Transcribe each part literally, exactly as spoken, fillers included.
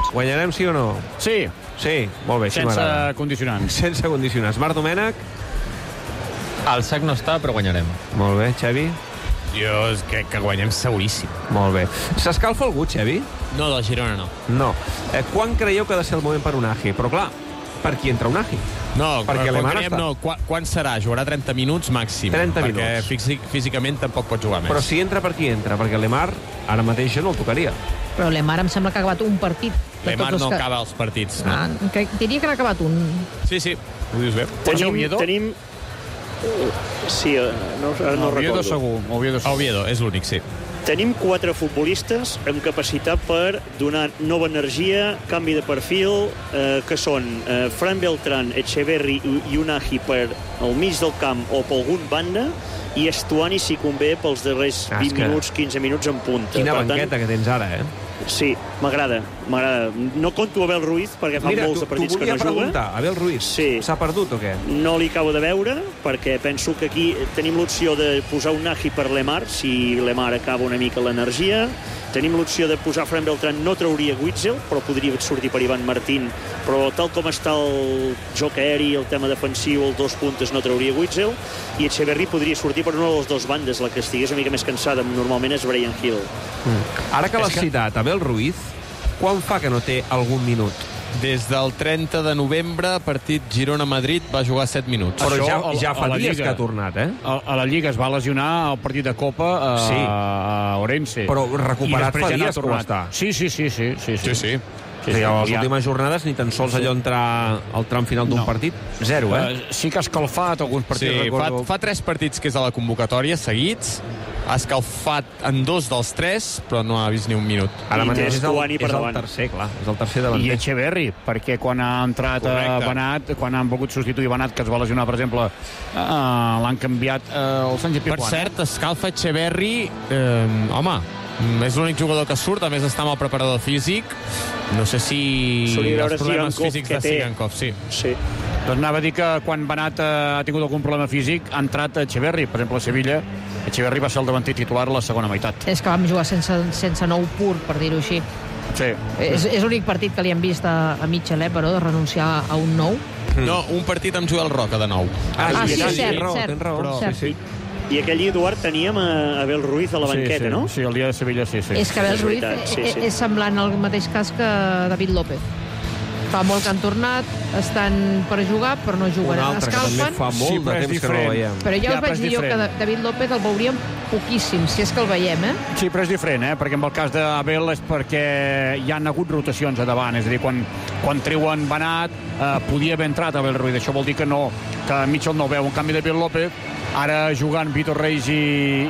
Guanyarem sí o no? Sí. Sí, molt bé, així Sense m'agrada. condicionants. Sense condicionants. Marc Domènech? El sac no està, però guanyarem. Molt bé, Xavi? Jo crec que guanyem seguríssim. Molt bé. S'escalfa algú, Xavi? No, del Girona no. No. Eh, quan creieu que ha de ser el moment per Unai? Però clar, per qui entra Unai? No, Perquè quan Lemar creiem, està- no. Quan, quan serà? Jugarà trenta minuts màxim. trenta perquè minuts. físic, físicament tampoc pot jugar més. Però si entra, per qui entra? Perquè Lemar ara mateix jo no el tocaria. Però l'Emar em sembla que ha acabat un partit. de Lemar tots no els que... acaba els partits. No. Ah, crec, diria que n'ha acabat un. Sí, sí, ho dius bé. Tenim, Oviedo? tenim... Sí, eh, no, ara no, No, Oviedo recordo. segur. Oviedo segur. Oviedo, és l'únic, sí. Tenim quatre futbolistes amb capacitat per donar nova energia, canvi de perfil, eh, que són eh, Fran Beltrán, Echeverri i, i Unai per al mig del camp o per algun banda, i Estuani, si convé, pels darrers Ah, és vint que- minuts, quinze minuts en punta. Quina Per banqueta que tens ara, eh? Sí, m'agrada, m'agrada. No conto Abel Ruiz, perquè fa Mira, molts de t'ho partits que volia no juga. preguntar. Abel Ruiz, Sí. s'ha perdut o què? No li acabo de veure, perquè penso que aquí tenim l'opció de posar un Nagy per Lemar, si Lemar acaba una mica l'energia. Tenim l'opció de posar Fran Beltrán, no trauria Witzel, però podria sortir per Ivan Martín, però tal com està el joc aeri, el tema defensiu, els dos puntes, no trauria Witzel, i Echeverri podria sortir per una de les dues bandes, la que estigués una mica més cansada, normalment és Brian Hill. Mm. Ara que l'has que- citat, Abel Ruiz, quan fa que no té algun minut? Des del trenta de novembre, partit Girona-Madrid, va jugar set minuts. Però Això ja, a- ja a fa la dies Lliga. que ha tornat, eh? A, a la Lliga es va lesionar al partit de Copa a, Sí. a Orense. Però recuperat I després fa ja n'ha dies que ho tornat. està. Sí, sí, sí. Sí, sí. Sí, sí. Sí, Sí, sí, a les ja. últimes jornades ni tan sols allò entrar al tram final d'un No. partit. Zero, eh? Uh, sí que ha escalfat alguns partits, Sí, fa, recordo. fa tres partits que és a la convocatòria seguits, ha escalfat en dos dels tres, però no ha vist ni un minut. Ara I mateix té és el, Estuani per és el davant. tercer, clar. És el tercer I davanter. Echeverri, perquè quan ha entrat a Correcte. Benat, quan han volgut substituir Benat, que es va lesionar, per exemple, uh, l'han canviat uh, el Sánchez Per Pizjuán. cert, escalfa Echeverri, eh, home, mm, és l'únic jugador que surt, a més està amb el preparador físic. No sé si S'hauria de veure els problemes Sigankov físics què de té. Sigankov, sí. Sí. Doncs anava a dir que quan Benat eh, ha tingut algun problema físic, ha entrat Echeverri. Per exemple, a Sevilla, Echeverri va ser el davanter titular a la segona meitat. És que vam jugar sense, sense nou pur, per dir-ho així. Sí. És, és l'únic partit que li han vist a, a Mitchell, eh, però, de renunciar a un nou. No, un partit amb Joel Roca, de nou. Ah, sí, sí, cert, tens raó, cert. tens raó. Però- Sí, sí. I aquell Eduard teníem a Abel Ruiz a la banqueta, sí, sí. no? Sí, el dia de Sevilla, sí, sí. És que Abel És Ruiz veritat, sí, és, sí. és semblant al mateix cas que David López. Fa molt que han tornat, estan per jugar, però no Un juguen. altre que també Escalfen, fa Sí, molt però de és temps que no el diferent. veiem. però ja, Ja, us però vaig és dir jo que diferent. David López el veuríem poquíssim, si és que el veiem, eh? Sí, però és diferent, eh? Perquè en el cas d'Abel és perquè hi han hagut rotacions a davant. És a dir, quan, quan treuen Benat, eh, podia haver entrat Abel Ruiz. Això vol dir que no, que Mitchell no ho veu. En canvi, David López, ara jugant Vitor Reis i,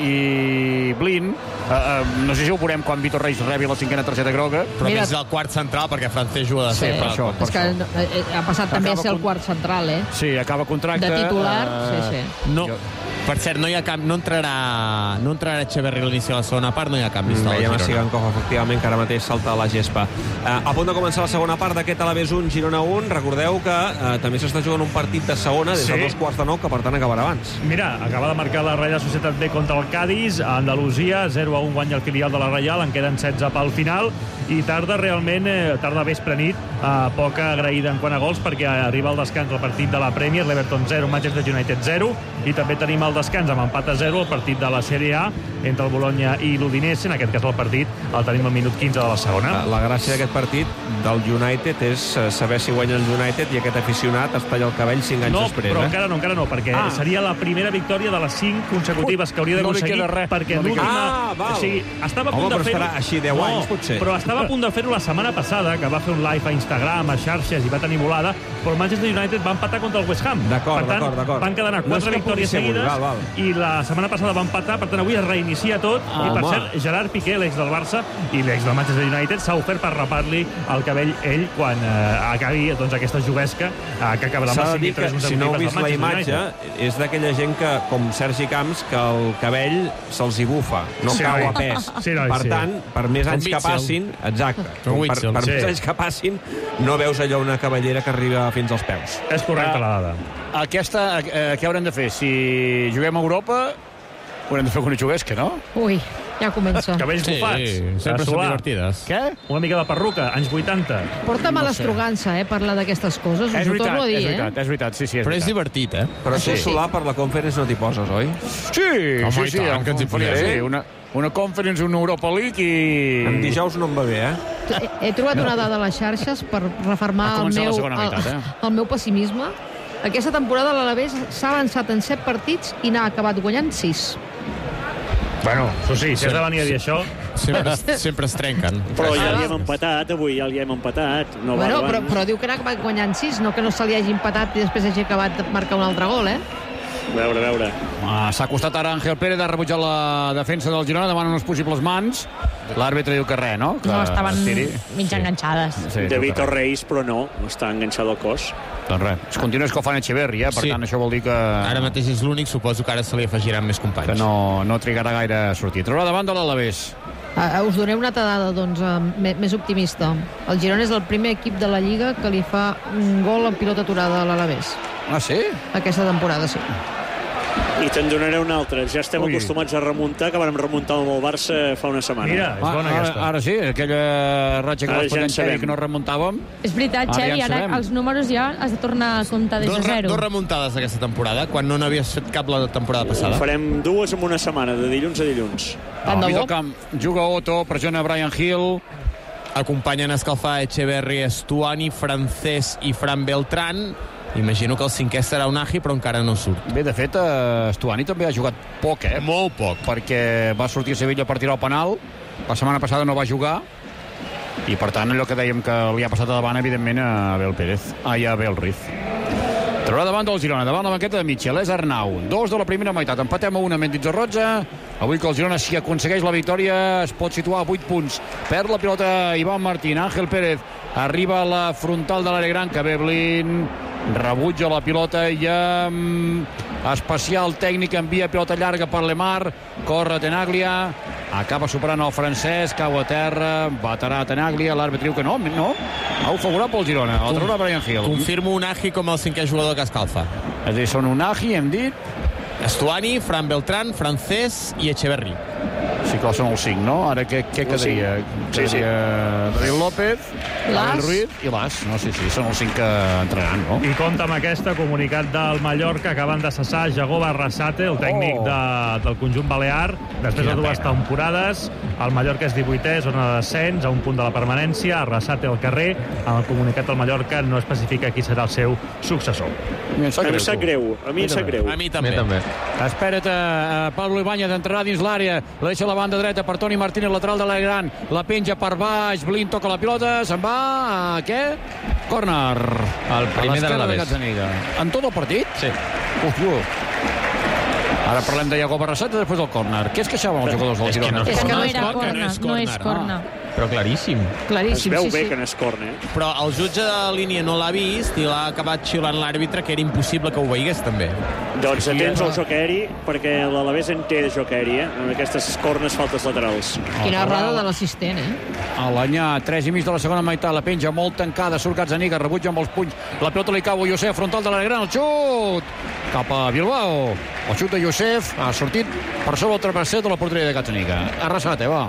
i Blin, eh, eh, no sé si ho veurem quan Vitor Reis rebi la cinquena targeta groga. Però Mira- més del quart central, perquè Francesc juga de Sí, sempre. per això. És que eh, ha passat també a ser el con- quart central, eh? Sí, acaba contracte. De titular, eh, sí, sí. No, per cert, no hi ha cap, no entrarà, no entrarà Echeverri a l'inici de la segona part, no hi ha canvis de la Veiem a Girona. Sigankov, efectivament, que ara mateix salta a la gespa. Eh, a punt de començar la segona part d'aquest Alavés un, Girona un. Recordeu que eh, també s'està jugant un partit de segona des de Sí. dos quarts de nou, que per tant acabarà abans. Mira, acaba de marcar la Reial Societat B contra el Cádiz, a Andalusia, zero a un guanya el filial de la Reial, en queden setze pel final, i tarda realment, eh, tarda vespre nit, eh, poca agraïda en quant a gols, perquè arriba el descans el partit de la Premier, l'Everton zero, Manchester United zero, i també tenim el descans amb empat a zero, el partit de la Sèrie A, entre el Bologna i l'Udinese, en aquest cas el partit el tenim al minut quinze de la segona. La gràcia d'aquest partit del United és eh, saber si guanya el United i aquest aficionat es talla el cabell cinc anys No, després. però eh? encara no, encara no, perquè Ah. ah. seria la primera victòria de les cinc consecutives que hauria no li d'aconseguir, queda res. perquè No li l'última... queda- Ah, val. O sigui, estava a Home, punt però de fer-ho... estarà així deu no, anys, potser. però estava a punt de fer-ho la setmana passada, que va fer un live a Instagram, a xarxes, i va tenir volada, però el Manchester United va empatar contra el West Ham. D'acord, Per tant, d'acord, d'acord. van quedar No és quatre que victòries pugui ser seguides, val, val. i la setmana passada va empatar, per tant, avui es reinicia tot, Ah, i per home. cert, Gerard Piqué, l'ex del Barça i l'ex del Manchester United, s'ha ofert per rapar-li el cabell ell quan eh, acabi doncs, aquesta juguesca eh, que acabarà amb S'ha les de cinc dir que, victòries si no heu consecutives vist del la Manchester imatge, United. és d'aquella gent que, com Sergi Camps, que el cabell se'ls hi bufa, no Sí, cau noi. a pes. Sí, noi, per sí. tant, per més Com anys que Witzel. passin, exacte, Com per, Witzel, per sí. més anys que passin, no veus allò una cabellera que arriba fins als peus. És correcta Ah. la dada. Aquesta, eh, què haurem de fer? Si juguem a Europa, haurem de fer una juguesca, no? Ui, Ja comença. Cabells Sí, bufats. sempre són Solà. divertides. Què? Una mica de perruca, anys vuitanta. Porta mala No sé. estrogança, eh, parlar d'aquestes coses. És Us ho veritat, torno a dir, és eh? veritat, és veritat, sí, sí, és Però és veritat. divertit, eh? Però tu, Sí. Solà, per la Conference no t'hi poses, oi? Sí, Home, sí, i sí, tant, en que ens hi conferència, posem. sí, una, una Conference, una Europa League i... En dijous no em va bé, eh? He, he trobat una dada a les xarxes per refermar Ha el començat la meu, segona meitat, el, eh? el meu pessimisme. Aquesta temporada l'Alavés s'ha avançat en set partits i n'ha acabat guanyant sis. Bueno, això sí, si has de venir a dir això... Sempre, es- sempre es trenquen. Però ja Ah. li hem empatat, avui ja li hem empatat. No va Bueno, però, davant. però diu que n'ha acabat guanyant sis, no que no se li hagi empatat i després hagi acabat de marcar un altre gol, eh? A veure, a veure. Ah, s'ha acostat ara Ángel Pérez, ha rebutjat la defensa del Girona, davant unes possibles mans. L'àrbitre diu que res, no? Que No, estaven es tiri. mig enganxades. Sí, De diu que Vitor res. Reis, però no, està enganxat al cos. Doncs res, es continua escalfant Echeverri, eh? Per Sí. tant, això vol dir que, Ara mateix és l'únic, suposo que ara se li afegiran més companys. que no, no trigarà gaire a sortir. Traurà davant de l'Alavés. Uh, us donaré una altra dada, doncs, uh, me- més optimista. El Girona és el primer equip de la Lliga que li fa un gol en pilota aturada a l'Alavés. Ah, sí? Aquesta temporada, sí. I te'n donaré un altre. Ja estem Ui. acostumats a remuntar, que vam remuntar amb el Barça fa una setmana. Mira, és bona Ah, ara, aquesta. ara sí, aquella ratxa que Ara vas ja en podent sabem. que no remuntàvem. És veritat, Ara ja Xevi, en ara sabem. els números ja has de tornar a comptar des Dos, de re- zero. dos remuntades aquesta temporada, quan no n'havies fet cap la temporada passada. Farem dues en una setmana, de dilluns a dilluns. Tant de Al mig bo. del camp juga Otto, pressiona Brian Hill. Acompanyen a escalfar Echeverri, Estuani, Francés i Fran Beltrán. Imagino que el cinquè serà Unagi, però encara no surt. Bé, de fet, eh, Stuani també ha jugat poc, eh? Molt poc. Perquè va sortir a Sevilla per tirar el penal. La setmana passada no va jugar. I, per tant, allò que dèiem que li ha passat a davant, evidentment, a Abel Pérez. Ai, a Abel Ruiz. Traurà davant del Girona, davant la banqueta de Mitchell, és Arnau. Dos de la primera meitat, empatem a una amb Mendizorroza. Roja. Avui que el Girona, si aconsegueix la victòria, es pot situar a vuit punts. Perd la pilota Ivan Martín, Ángel Pérez arriba a la frontal de l'àrea gran, que Beblin rebutja la pilota i amb especial tècnica envia pilota llarga per Lemar, corre Tenaglia, acaba superant el francès, cau a terra, batarà Tenaglia, l'àrbitre diu que no, no, au favorable al Girona, el traurà Brian Hill. Confirmo Unagi com el cinquè jugador que escalfa. És a dir, són Unagi, hem dit, Estuani, Fran Beltrán, Francés i Echeverri. sí que són els cinc, no? Ara què, què Els quedaria? Sí, sí. Quedaria David López, Las. Abel Ruiz i Las. No, sí, sí, són els cinc que entraran, no? I compta amb aquesta comunicat del Mallorca, acaben de cessar Jagoba Arrasate, el tècnic Oh. de, del conjunt balear, després Quina de dues pena. temporades. El Mallorca és divuitè, zona de descens, a un punt de la permanència. Arrasate al carrer. En el comunicat del Mallorca no especifica qui serà el seu successor. A mi em sap A mi greu, em sap tu. greu, a mi em sap greu. A mi A també. mi també. Espera't, uh, Pablo Ibáñez entrarà dins l'àrea, la deixa a la banda dreta per Toni Martínez, lateral de l'àrea gran, la penja per baix, Blin toca la pilota, se'n va a què? Corner. El primer A de l'esquerra l'Alavés. Gazzaniga. En tot el partit? Sí. Uf, uf. Ara parlem de Iago Barrasate després del córner. Què es queixaven els jugadors del És que Girona? no És que no No era és corna, corna, no és corner. corna. Però claríssim. Es Claríssim, veu sí, bé sí. que no és corna, eh? Però el jutge de línia no l'ha vist i l'ha acabat xiulant l'àrbitre, que era impossible que ho veiés també. Doncs Sí, atents no. al joc aeri, perquè l'Alavés en té de joc aeri, eh? En aquestes cornes faltes laterals. Quina errada de l'assistent, eh? A l'anyà, tres i mig de la segona meitat, la penja molt tancada, surt Gazzaniga, rebutja amb els punys, la pilota li cau a Josef, frontal de l'àrea gran, el xut cap a Bilbao, el xut de Josef ha sortit per sobre el travesser de la porteria de Gazzaniga. Arrasate, va.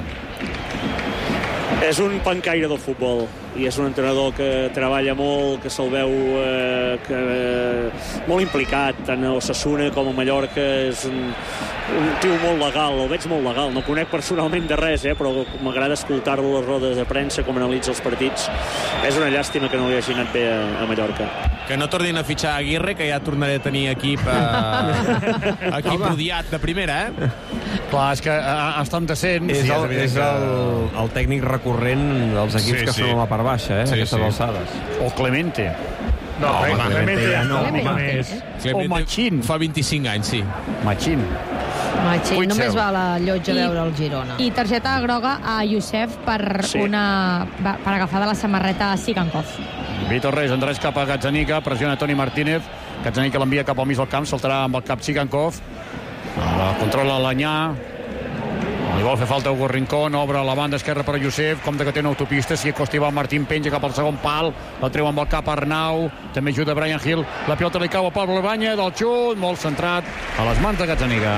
És un pencaire del futbol i és un entrenador que treballa molt, que se'l veu eh, que, eh, molt implicat, tant a Osasuna com a Mallorca. És un, un tio molt legal, el veig molt legal. No conec personalment de res, eh, però m'agrada escoltar-lo a les rodes de premsa, com analitza els partits. És una llàstima que no li hagi anat bé a, a Mallorca. Que no tornin a fitxar Aguirre, que ja tornaré a tenir equip, eh, equip odiat de primera, eh? Clar, és que eh, estan decents. És, i el, evident és que- el, el tècnic recurrent dels equips Sí, que sí. són a la part baixa, eh? Sí, aquestes sí. alçades. O Clemente. No, home, Clemente, Clemente ja no, home, home. més. O Machín. Fa vint-i-cinc anys, sí. Machín. Matxi, Vuit només seu. va a la llotja a I- veure el Girona. I targeta groga a Youssef per, Sí. una, va- per agafar de la samarreta a Sigankov. Vitor Reis endreç cap a Gazzaniga, pressiona Toni Martínez, Gazzaniga l'envia cap al mig del camp, saltarà amb el cap Sigankov, la controla l'Anyà, li vol fer falta Hugo Rincón, obre a la banda esquerra per a Josep, com de que té una autopista, si acosta Ivan Martín, penja cap al segon pal, la treu amb el cap Arnau, també ajuda Brian Hill, la pilota li cau a Pablo Ibáñez, del xut, molt centrat, a les mans de Gazzaniga.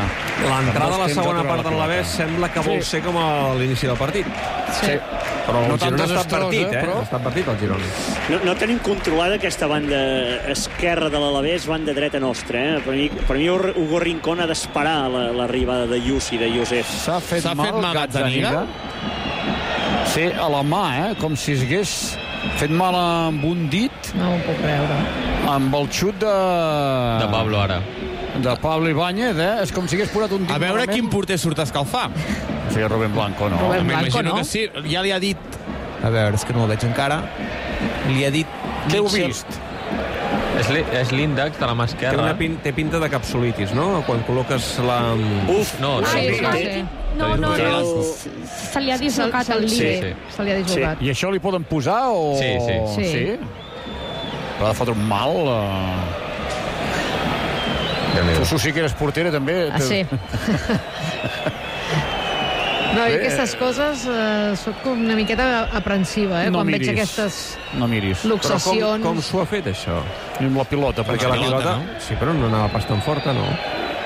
L'entrada a la Temps segona aturar part la de l'Alavés pilota. sembla que vol Sí. ser com a l'inici del partit. Sí. Però el No tan Girona està desastrosa, advertit, eh? però- Està advertit el Girona. No, no tenim controlada aquesta banda esquerra de l'Alavés, banda dreta nostra. Eh? Per mi, per mi Hugo Rincón ha d'esperar la- l'arribada de Yus i de Josef. S'ha fet S'ha mal, fet mal Gazzaniga. Gazzaniga? Sí, a la mà, eh? Com si s'hagués fet mal amb un dit, No ho puc creure. amb el xut de... De Pablo, ara. De Pablo Ibáñez, eh? És com si hagués posat un dit A veure malament. quin porter surt a escalfar. Sí, Rubén Blanco, no. Rubén Blanco, M'imagino no? que sí. Ja li ha dit... A veure, és que no el veig encara. Li ha dit... Què heu Mitchell- vist? És l'í- És l'índex de la mà Té, esquerra. una pin, té pinta de capsulitis, no? Quan col·loques la... Uf, No, us sí, heu sí, vist? sí. No, no, Té no, el- se, se li ha Se, dislocat se, el li, líder. Sí. se li ha dislocat. I això li poden posar o... Sí, sí. Sí. sí? Però ha de fotre un mal... Eh... Déu-n'hi-do. Tu sí que eres portera, també. Ah, sí. No, i aquestes coses eh, soc com una miqueta aprensiva, eh? No quan miris. veig aquestes No miris. Però com, luxacions. com s'ho ha fet, això? Amb la pilota, Perquè la pilota, pilota... no? Sí, però no anava pas tan forta, no?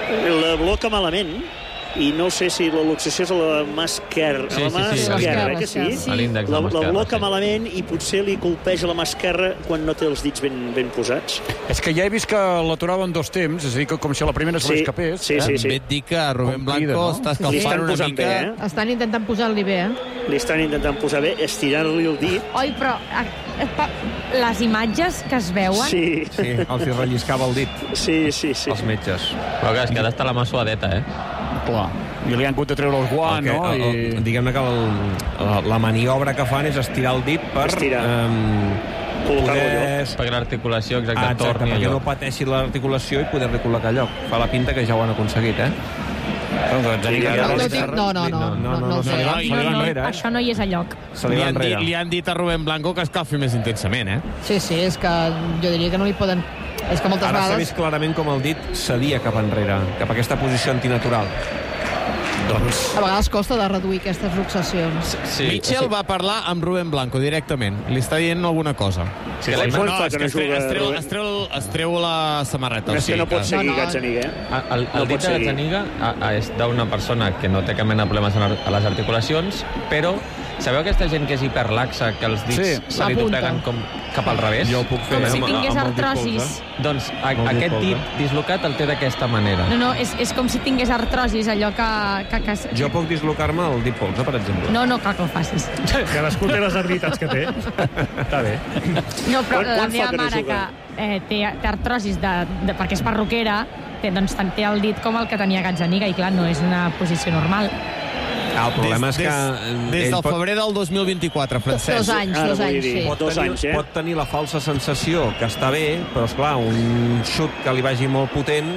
La bloca malament i no sé si la luxació és a la mà esquerra, Sí, a la mà sí, sí, esquerra, a eh, que sí? l'esquerra, sí. A l'índex de La, la mà la esquerra, bloca sí. malament i potser li colpeja la mà esquerra quan no té els dits ben, ben posats. És que ja he vist que l'aturaven dos temps, és a dir, que com si a la primera se Sí, l'escapés. sí, eh? sí. També et dic que Rubén Com crida, Blanco no? està Li escalfant estan una posant mica... bé, eh? Estan intentant posar-li bé, eh? Li estan intentant posar bé, estirar-li el dit. Oi, però a, a, les imatges que es veuen... Sí, Sí, els hi relliscava el dit, sí, sí. sí. els metges. Però clar, és que ha d'estar la mà suadeta, eh? Clar. I li han hagut de treure el guant, El que, no? el, I... el, diguem-ne que el, la, la maniobra que fan és estirar el dit per... Estirar. Um, Col·locar-lo a poder... Perquè l'articulació exacta Ah, exacte, torni a perquè no lloc. pateixi l'articulació i poder-li col·locar a lloc. Fa la pinta que ja ho han aconseguit, eh? Doncs, Gazzaniga, Sí, No, no, no, no, tinc, no, no, no, no, no, no, se li va, no, se li va no, enrere, eh? això no hi és a lloc. Se li Li va han, dit, enrere. li han dit a Rubén Blanco que escalfi més intensament, eh? Sí, sí, és que jo diria que no li poden... És que moltes Ara s'ha vegades... vist clarament com el dit cedia cap enrere, cap a aquesta posició antinatural. doncs... A vegades costa de reduir aquestes luxacions. Sí, Mitchell va parlar amb Rubén Blanco directament. Li està dient alguna cosa. Sí, Que quan l'hem- fa és que que no es, treu, juga es, treu, Rubén? es, treu, es treu la samarreta. És que no pot seguir No, no. Gazzaniga, eh? El, el No dit pot de seguir. Gazzaniga a- a- és d'una persona que no té cap mena de problemes a a les articulacions, però sabeu aquesta gent que és hiperlaxa, que els dits Sí. se li La punta. dobleguen com cap al revés? Jo ho puc fer Com si amb- tingués amb el dit artrosis. polze. Doncs a, Molt bé, aquest Pol, dit eh? dislocat el té d'aquesta manera. No, no, és, és com si tingués artrosis, allò que... que, que... Jo puc dislocar-me el dit polze, per exemple. No, no cal que ho facis. Cadascú té les habilitats que té. Està bé. No, però Quan- la quan fa meva que no mare, juga? que eh, té, té artrosis de, de, perquè és perruquera, té, doncs té el dit com el que tenia Gazzaniga, i clar, no és una posició normal. Ah, el problema des, és que... Des, des ell del pot, febrer del dos mil vint-i-quatre, Francesc. Dos anys, Ara dos vull anys, dir, sí. pot, dos tenir, anys, eh? pot tenir la falsa sensació que està bé, però, esclar, un xut que li vagi molt potent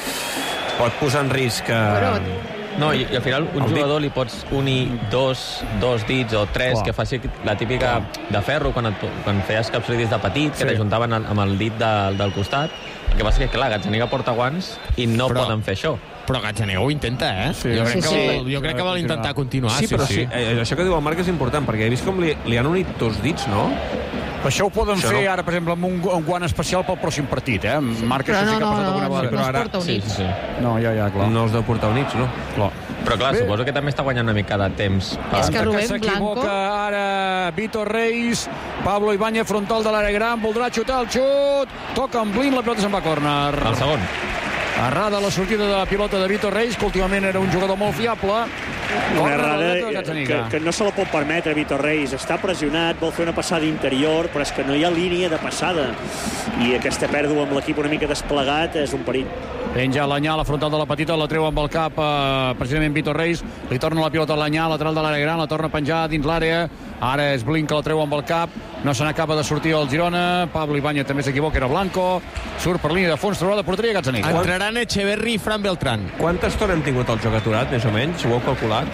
pot posar en risc... Que... Però- No, i, i al final un El dit. jugador li pots unir dos, dos dits o tres, Clar. que faci la típica de ferro, quan, et, quan feies capsulidis de petit, que Sí. t'ajuntaven al- amb el dit de, del costat. El que passa és que, clar, Gazzaniga porta guants i no Però- poden fer això. Però Gazzaniga ho intenta, eh? Sí. jo, crec Sí, que sí. Vol, jo crec que vol intentar continuar. Sí, però sí, eh, això que diu el Marc és important, perquè he vist com li, li han unit dos dits, no? Això ho poden Això fer no. ara, per exemple, amb un, gu- un guant especial pel pròxim partit, eh? Marc, Però això no, sí que ha no, passat no, alguna no, vegada. no però es ara- porta Sí, units. sí, sí. No, ja, ja, clar. No els deu portar units, no? clar. Però, clar, Bé. suposo que també està guanyant una mica de temps. És Per... que Que Rubén s'equivoca Blanco... ara Vitor Reis, Pablo Ibáñez frontal de l'àrea gran, voldrà xutar el xut, toca amb Blin, la pilota se'n va a córner. El segon. Errada la sortida de la pilota de Vitor Reis, que últimament era un jugador molt fiable. Una Córner errada del Beto que, Gazzaniga. que no se la pot permetre Vitor Reis. Està pressionat, vol fer una passada interior, però és que no hi ha línia de passada. I aquesta pèrdua amb l'equip una mica desplegat és un perill. Penja l'Anyà, la frontal de la petita, la treu amb el cap eh, precisament Vitor Reis, li torna la pilota a l'Anyà, lateral de l'àrea gran, la torna a penjar dins l'àrea, ara és Blin que la treu amb el cap, no se n'acaba de sortir el Girona, Pablo Ibáñez també s'equivoca, era Blanco, surt per línia de fons, trobarà de porteria Gazzaniga. Entraran Echeverri i Fran Beltrán. Quanta estona hem tingut el joc aturat, més o menys? Ho heu calculat?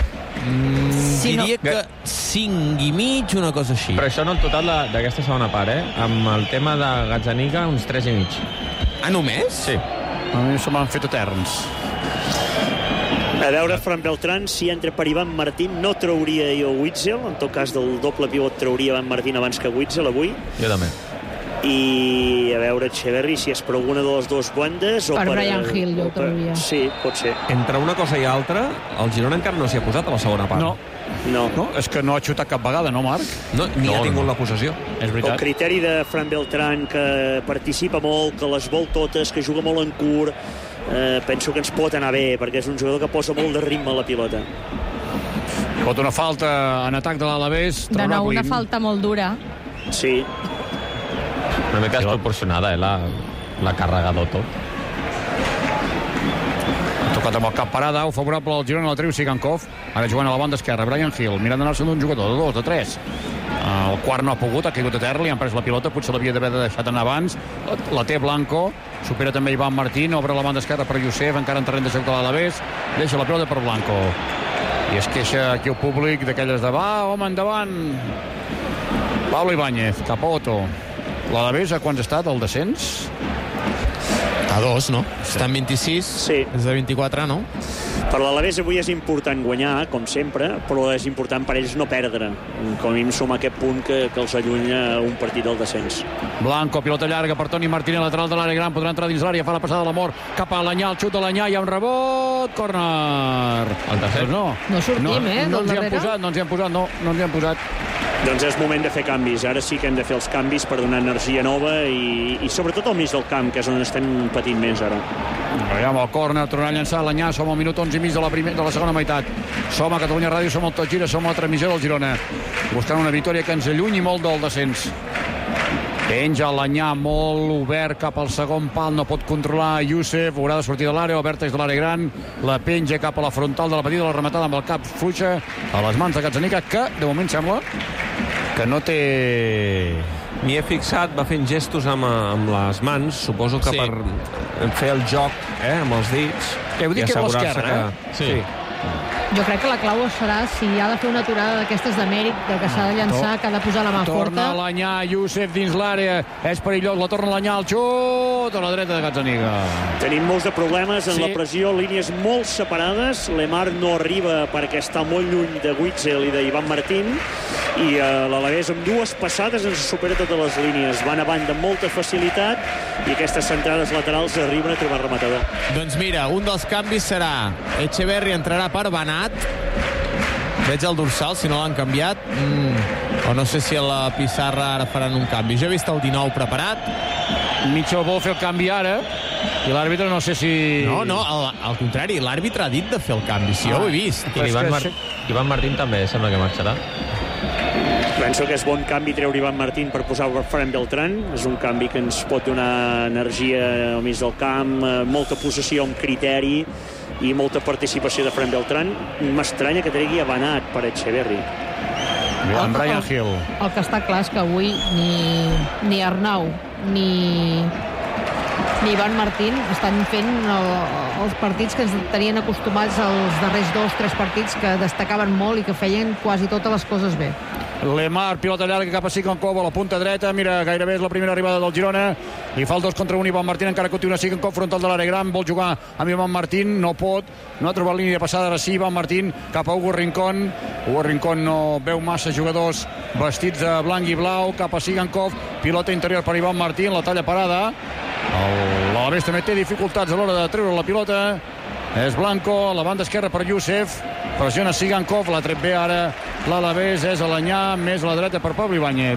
Sí, no. Diria que cinc i mig, una cosa així. Però això no el total de- d'aquesta segona part, eh? Amb el tema de Gazzaniga, uns tres i mig. Ah, només? Sí. A mi se m'han fet eterns. A veure, Fran Beltrán, si entra per Ivan Martín, no trauria jo Witzel. En tot cas, del doble pivot trauria Ivan Martín abans que Witzel avui. Jo també. i a veure Echeverri si és per alguna de les dues bandes o Per per... Brian Hill, jo ho per... trauria. Sí, pot ser. Entre una cosa i altra, el Girona encara no s'hi ha posat a la segona part. No. No. No, és que no ha xutat cap vegada, no, Marc? No, ni No, ha tingut no. la possessió. És El veritat. criteri de Fran Beltrán, que participa molt, que les vol totes, que juga molt en curt, eh, penso que ens pot anar bé, perquè és un jugador que posa molt de ritme a la pilota. Pot una falta en atac de l'Alavés. De traurà nou, una Blin. falta molt dura. Sí, Una mica desproporcionada, eh, la, la càrrega d'Otto. Ha tocat amb el cap parada, ho favorable al Girona, la treu Sigankov. Ara jugant a la banda esquerra, Brian Hill, mirant d'anar-se d'un jugador, de dos, de tres. El quart no ha pogut, ha caigut a terra, li han pres la pilota, potser l'havia d'haver deixat anar abans. La, la té Blanco, supera també Ivan Martín, obre la banda esquerra per Josep, encara en terreny de joc de l'Alavés, deixa la pilota per Blanco. I es queixa aquí el públic d'aquelles de va, home, endavant. Pablo Ibáñez, cap a Otto. L'Alavés a quants ha estat, el descens? A dos, no? Està en vint-i-sis, Sí. és de vint-i-quatre, no? per l'Alavés avui és important guanyar, com sempre, però és important per ells no perdre. Com a mínim sumar aquest punt que, que els allunya un partit del descens. Blanco, pilota llarga per Toni Martínez, lateral de l'àrea gran, podrà entrar dins l'àrea, fa la passada de l'amor, cap a l'Anyà, el xut de l'Anyà, hi ha un rebot, córner. El tercer? Doncs no. No sortim, no, eh, No del ens hi han darrere. posat, no ens hi han posat, no, no ens hi han posat. Doncs és moment de fer canvis. Ara sí que hem de fer els canvis per donar energia nova i, i sobretot al mig del camp, que és on estem patint més ara. Veiem el córner, tornarà a llançar l'Anyà, som al minut onze i mig de la, primer, de la segona meitat. Som a Catalunya Ràdio, som al Tot Gira, som a la transmissió del Girona. Buscant una victòria que ens allunyi molt del descens. Penja l'Anyà molt obert cap al segon pal, no pot controlar Youssef, haurà de sortir de l'àrea, el vèrtex de l'àrea gran, la penja cap a la frontal de la petita, la rematada amb el cap fluixa a les mans de Gazzaniga, que de moment sembla que no té... M'hi he fixat, va fent gestos amb, amb les mans, suposo que Sí. per fer el joc eh, amb els dits. Heu dit i que és assegurar-se l'esquerra, eh? que- Sí. Jo crec que la clau serà si ha de fer una aturada d'aquestes de mèrit, de que s'ha de llançar, que ha de posar la mà Torna forta. l'Anyà, Youssef dins l'àrea, és perillós, la torna l'Anyà, el xut a la dreta de Gazzaniga. Tenim molts de problemes en Sí. la pressió, línies molt separades. Lemar no arriba perquè està molt lluny de Witzel i d'Ivan Martín, i eh, l'Alavés amb dues passades ens supera totes les línies. Van avant amb molta facilitat i aquestes centrades laterals arriben a trobar rematador. Doncs mira, un dels canvis serà Echeverri entrarà per Banat. Veig el dorsal, si no l'han canviat. Mm. O no sé si a la pissarra ara faran un canvi. Jo he vist el dinou preparat. Mitchell vol fer el canvi ara i l'àrbitre no sé si... No, no, al, al contrari, l'àrbitre ha dit de fer el canvi, si Ah. jo ho he vist. I l'Ivan que Mar sí. Ivan Martín també sembla que marxarà. Penso que és bon canvi treure Ivan Martín per posar Fran Beltrán. És un canvi que ens pot donar energia al mig del camp, eh, molta possessió amb criteri i molta participació de Fran Beltrán. M'estranya que tregui a Banat per Echeverri. Mira, en El- Brian el- Hill. El que està clar és que avui ni, ni Arnau ni, ni Ivan Martín estan fent el, els partits que ens tenien acostumats als darrers dos, tres partits, que destacaven molt i que feien quasi totes les coses bé. Lemar, pilota llarga cap a Sigankov a la punta dreta, mira, gairebé és la primera arribada del Girona, li fa el dos contra un Ivan Martín, encara continua Sigankov frontal de l'àrea gran, vol jugar amb Ivan Martín, no pot, no ha trobat línia de passada, ara sí, Ivan Martín cap a Hugo Rincón, Hugo Rincón no veu massa jugadors vestits de blanc i blau, cap a Sigankov, pilota interior per Ivan Martín, la talla parada, el- l'Alavés també té dificultats a l'hora de treure la pilota, és Blanco, a la banda esquerra per Youssef, pressiona Sigankov, l'ha tret bé ara l'Alavés, és a l'Anyà, més a la dreta per Pablo Ibáñez.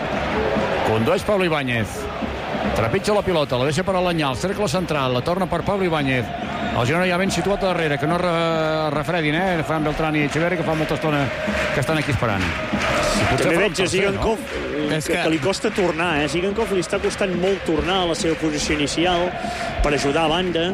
Condueix Pablo Ibáñez. Trepitja la pilota, la deixa per a l'Anyà, el cercle central, la torna per Pablo Ibáñez. El Girona ja ben situat a darrere, que no re refredin, eh? Fran Beltrán i Echeverri, que fa molta estona que estan aquí esperant. Si potser També farà veig un a tercer, Zigankov no? eh, És que, que- que li costa tornar. Eh? Zigankov li està costant molt tornar a la seva posició inicial per ajudar a banda.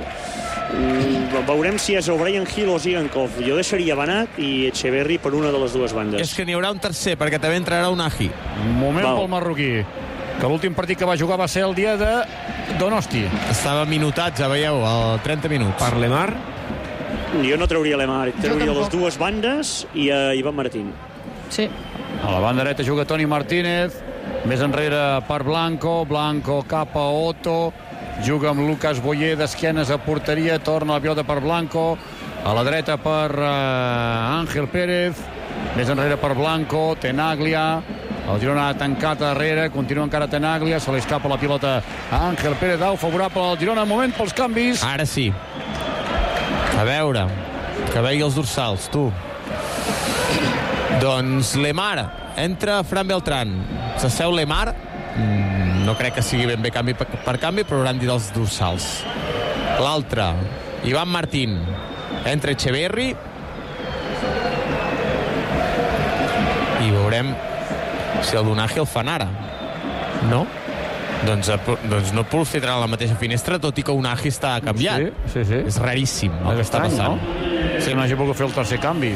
Mm, veurem si és O'Brien Hill o Zigankov. Jo deixaria Banat i Echeverri per una de les dues bandes. És que n'hi haurà un tercer, perquè també entrarà un Aji. Moment Val. pel marroquí, que l'últim partit que va jugar va ser el dia de Donosti. Estava minutat, ja veieu, a trenta minuts. Per Lemar, Jo no trauria Lemar, trauria tampoc. les dues bandes i a Ivan Martín. Sí. A la banda dreta juga Toni Martínez, més enrere per Blanco, Blanco cap a Otto, juga amb Lucas Boyer d'esquenes a porteria, torna la pilota per Blanco, a la dreta per uh, Ángel Pérez, més enrere per Blanco, Tenaglia, El Girona ha tancat darrere, continua encara Tenaglia, se li escapa la pilota a Ángel Pérez Dau, favorable al Girona. Moment pels canvis. Ara sí. A veure, que vegi els dorsals, tu. Doncs Lemar, entra Fran Beltrán. S'asseu Lemar, mm, no crec que sigui ben bé canvi per, per canvi, però hauran dit els dorsals. L'altre, Iván Martín, entra Echeverri, i veurem si el Donaje el fan ara. No? Doncs, doncs no aprofitaran la mateixa finestra, tot i que Unagi està canviat. Sí, sí, sí. És raríssim el que està passant. No? Si no hagi pogut fer el tercer canvi.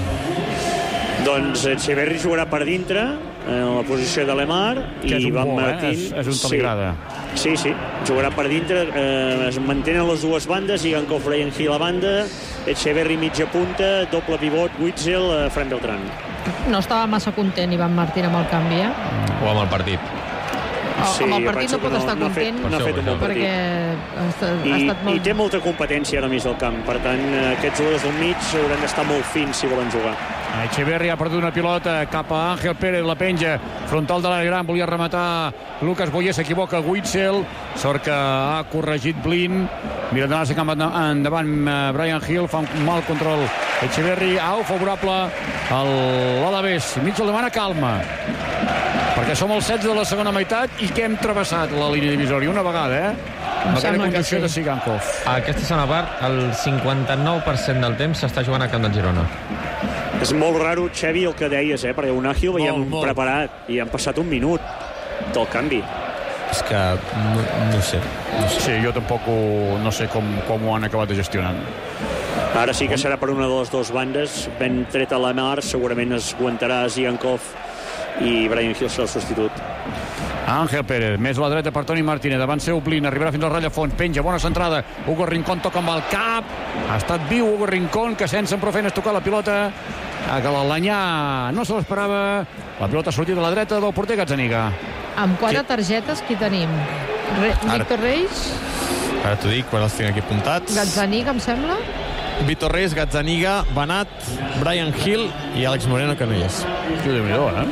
Doncs Echeverri jugarà per dintre, en la posició de Lemar, que i Iván bo, Martín... Eh? És, és un taligrada. Sí, sí, jugarà per dintre, eh, es mantenen les dues bandes, Igankov, Bryan Gil a banda, Echeverri mitja punta, doble pivot, Witzel, eh, Fran Beltrán. No estava massa content Iván Martín amb el canvi, eh? O amb el partit. Sí, amb el partit no pot no, estar no content fet, no ha fet un bon perquè ha estat, I, ha estat molt... i té molta competència ara mig del camp, per tant aquests jugadors del mig hauran d'estar molt fins si volen jugar. Echeverri ha perdut una pilota cap a Ángel Pérez, la penja frontal de l'àrea gran, volia rematar Lucas Boyer, s'equivoca Witzel, sort que ha corregit Blin, mira d'anar-se cap endavant Bryan Gil, fa un mal control Echeverri, au favorable a l'Alavés. Mitchell demana calma perquè som els setze de la segona meitat i que hem travessat la línia divisòria una vegada, eh? Amb aquella conducció sí. de Sigankov. Aquesta segona part, el cinquanta-nou per cent del temps s'està jugant a camp del Girona. És molt raro, Xevi, el que deies, eh? Perquè Unagi el veiem molt, molt. preparat i han passat un minut del canvi. És que no, no sé. No sé. Sí, jo tampoc ho, no sé com, com ho han acabat de gestionar. Ara sí que serà per una de les dues bandes. Ben tret a la mar, segurament es aguantarà Sigankov i Bryan Gil serà el substitut. Ángel Pérez, més a la dreta per Toni Martínez, davant seu Blin, arribarà fins al ratllafons, penja, bona centrada, Hugo Rincón toca amb el cap, ha estat viu Hugo Rincón, que sense prou feines tocar la pilota, que l'Alanyà no se l'esperava, la pilota ha sortit de la dreta del porter Gazzaniga. Amb quatre targetes, qui tenim? Re Víctor Reis? Ara t'ho dic, quan els tinc aquí apuntats. Gazzaniga, em sembla? Víctor Reis, Gazzaniga, Banat, Bryan Gil i Àlex Moreno, que no hi és. Que déu-n'hi-do, eh?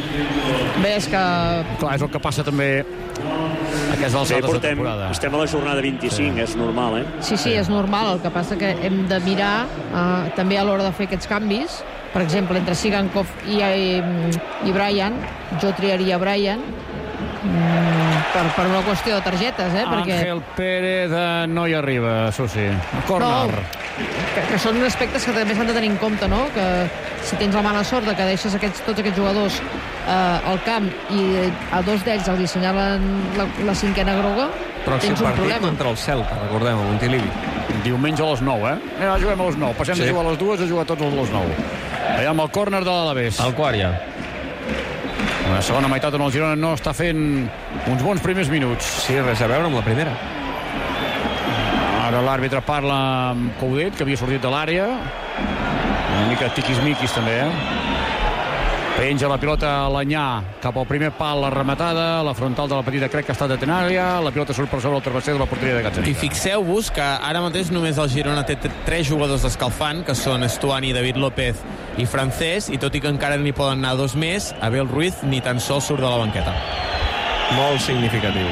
Bé, és que... Clar, és el que passa també aquestes alçades de temporada. Estem a la jornada vint-i-cinc, sí. És normal, eh? Sí, sí, és normal. El que passa que hem de mirar eh, també a l'hora de fer aquests canvis. Per exemple, entre Sigankov i, i, i Bryan, jo triaria Bryan, per, per una qüestió de targetes, eh? Perquè... Ángel Pérez eh, no hi arriba, Susi. Corner. No, que, que són aspectes que també s'han de tenir en compte, no? Que si tens la mala sort de que deixes aquests, tots aquests jugadors eh, al camp i a dos d'ells els assenyalen la, la cinquena groga, pròxim tens un partit problema. Contra el Celta, recordem, a Montilivi. Diumenge a les nou, eh? Ja juguem a les nou. Passem sí. de jugar a les dues a jugar tots a les nou. Allà amb el córner de l'Alavés. El quart ja. La segona meitat on el Girona no està fent uns bons primers minuts. Sí, res a veure amb la primera. Ara l'àrbitre parla amb Coudet, que havia sortit de l'àrea. Una mica tiquis-miquis també, eh? Penja la pilota a l'Anyà cap al primer pal, la rematada, la frontal de la petita crec que està de Tenaglia, la pilota surt per sobre el travesser de la porteria de Gazzaniga. I fixeu-vos que ara mateix només el Girona té tres jugadors d'escalfant, que són Estuani, David López i Francés, i tot i que encara n'hi poden anar dos més, Abel Ruiz ni tan sols surt de la banqueta. Molt significatiu.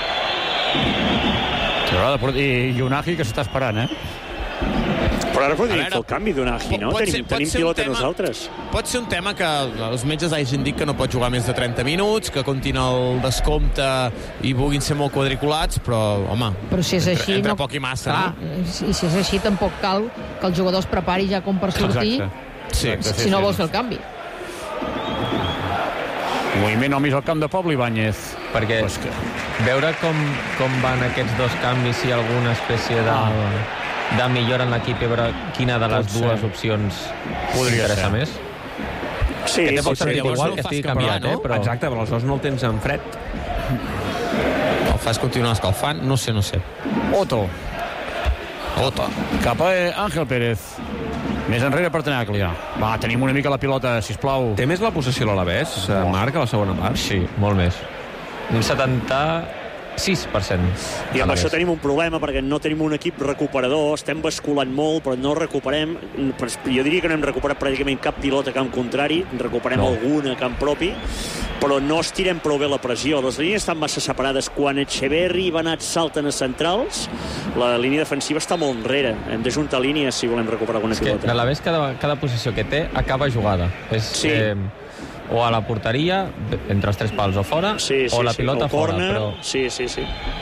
I Unagi que s'està esperant, eh? Però ara podríem fer el canvi d'Unagi, no? Tenim, tenim pilota tema, nosaltres. Pot ser un tema que els metges hagin dit que no pot jugar més de trenta minuts, que comptin el descompte i vulguin ser molt quadriculats, però, home, però si és entre, així, entre no, poc i massa, clar, no? I si és així, tampoc cal que el jugador es prepari ja com per sortir, sí, si, si no vols fer el canvi. Moviment al mig al camp de Pablo Ibáñez. Perquè pues que... veure com, com van aquests dos canvis, si hi ha alguna espècie de... Ah. de millora en l'equip i veure quina de les Pot dues ser. opcions podria interessa ser. més. Sí, que té poc sí, sentit sí, igual que estigui canviat, no? eh? Però... Exacte, però aleshores no el tens en fred. El fas continuar escalfant? No sé, no sé. Otto. Otto. Cap a Ángel Pérez. Més enrere per Tenaglia. Va, tenim una mica la pilota, sisplau. Té més la possessió a l'Alavés, oh. Marc, a la segona part? Sí, molt més. Un setanta sis per cent. I amb això tenim un problema, perquè no tenim un equip recuperador, estem basculant molt, però no recuperem, jo diria que no hem recuperat pràcticament cap pilot a camp contrari, recuperem no. alguna a camp propi, però no estirem prou bé la pressió. Les línies estan massa separades. Quan Echeverri i Banat salten a centrals, la línia defensiva està molt enrere. Hem de juntar línies si volem recuperar alguna és pilota. Que l'Alavés, cada, cada posició que té, acaba jugada. És, sí. Eh, o a la porteria, entre els tres pals o fora, sí, sí, o la sí. pilota o corner, fora. Però... Sí, sí, sí.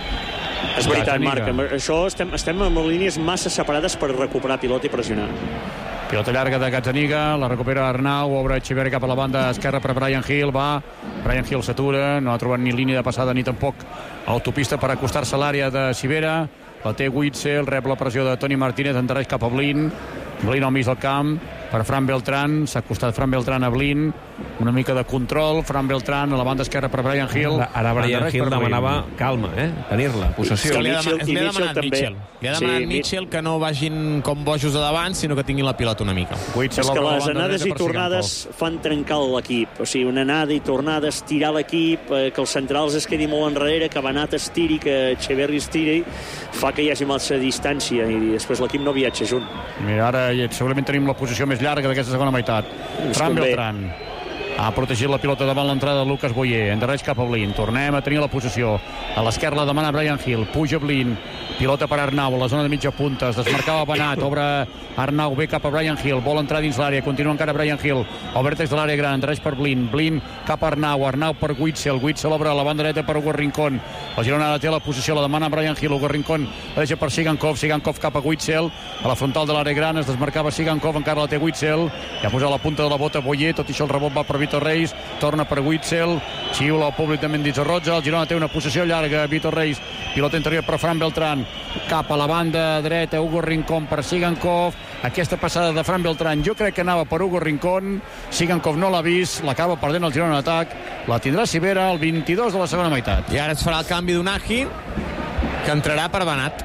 És veritat, Marc. Això estem, estem amb línies massa separades per recuperar pilota i pressionar. Pilota llarga de Gazzaniga, la recupera Arnau, obre Echeverri cap a la banda esquerra per Brian Hill, va, Brian Hill s'atura, no ha trobat ni línia de passada ni tampoc autopista per acostar-se a l'àrea de Sivera, la té Witzel, rep la pressió de Toni Martínez, endarreix cap a Blin, Blin al mig del camp, per Fran Beltrán, s'ha acostat Fran Beltrán a Blin, una mica de control, Fran Beltrán a la banda esquerra per Brian Hill. Ara, ara Brian Hill demanava calma, eh? tenir-la, possessió. Li ha Mitchell, demanat, li ha demanat Mitchell. Li ha demanat sí, Mitchell que no vagin com bojos a davant, sinó que tinguin la pilota una mica. És que les anades i tornades fan trencar l'equip. O sigui, una anada i tornada, estirar l'equip, eh, que els centrals es quedi molt enrere, que Banat estiri, que Echeverri estiri, fa que hi hagi massa distància i després l'equip no viatja junt. Mira, ara segurament tenim la posició més llarga d'aquesta segona meitat. Fran Beltrán ha protegit la pilota davant l'entrada de Lucas Boyer, endarreix cap a Blin, tornem a tenir la possessió, a l'esquerra la demana Brian Hill, puja Blin, pilota per Arnau, a la zona de mitja punta, es desmarcava Banat, obre Arnau, ve cap a Brian Hill, vol entrar dins l'àrea, continua encara Brian Hill, al vèrtex de l'àrea gran, endarreix per Blin, Blin cap a Arnau, Arnau per Witzel, Witzel obre a la banda dreta per Hugo Rincón, el Girona ara té la possessió, la demana Brian Hill, Hugo Rincón la deixa per Sigankov, Sigankov cap a Witzel, a la frontal de l'àrea gran, es desmarcava Sigankov, encara la té Witzel, ja posa la punta de la bota Boyer, tot i això el rebot va per Vitor Reis, torna per Witzel, xiula el públic de Mendizorroza, el Girona té una possessió llarga, Vitor Reis, pilota interior per Fran Beltrán, cap a la banda dreta, Hugo Rincón per Sigankov, aquesta passada de Fran Beltrán, jo crec que anava per Hugo Rincón, Sigankov no l'ha vist, l'acaba perdent el Girona en atac, la tindrà Sivera al vint-i-dos de la segona meitat. I ara es farà el canvi d'Unagi, que entrarà per Banat.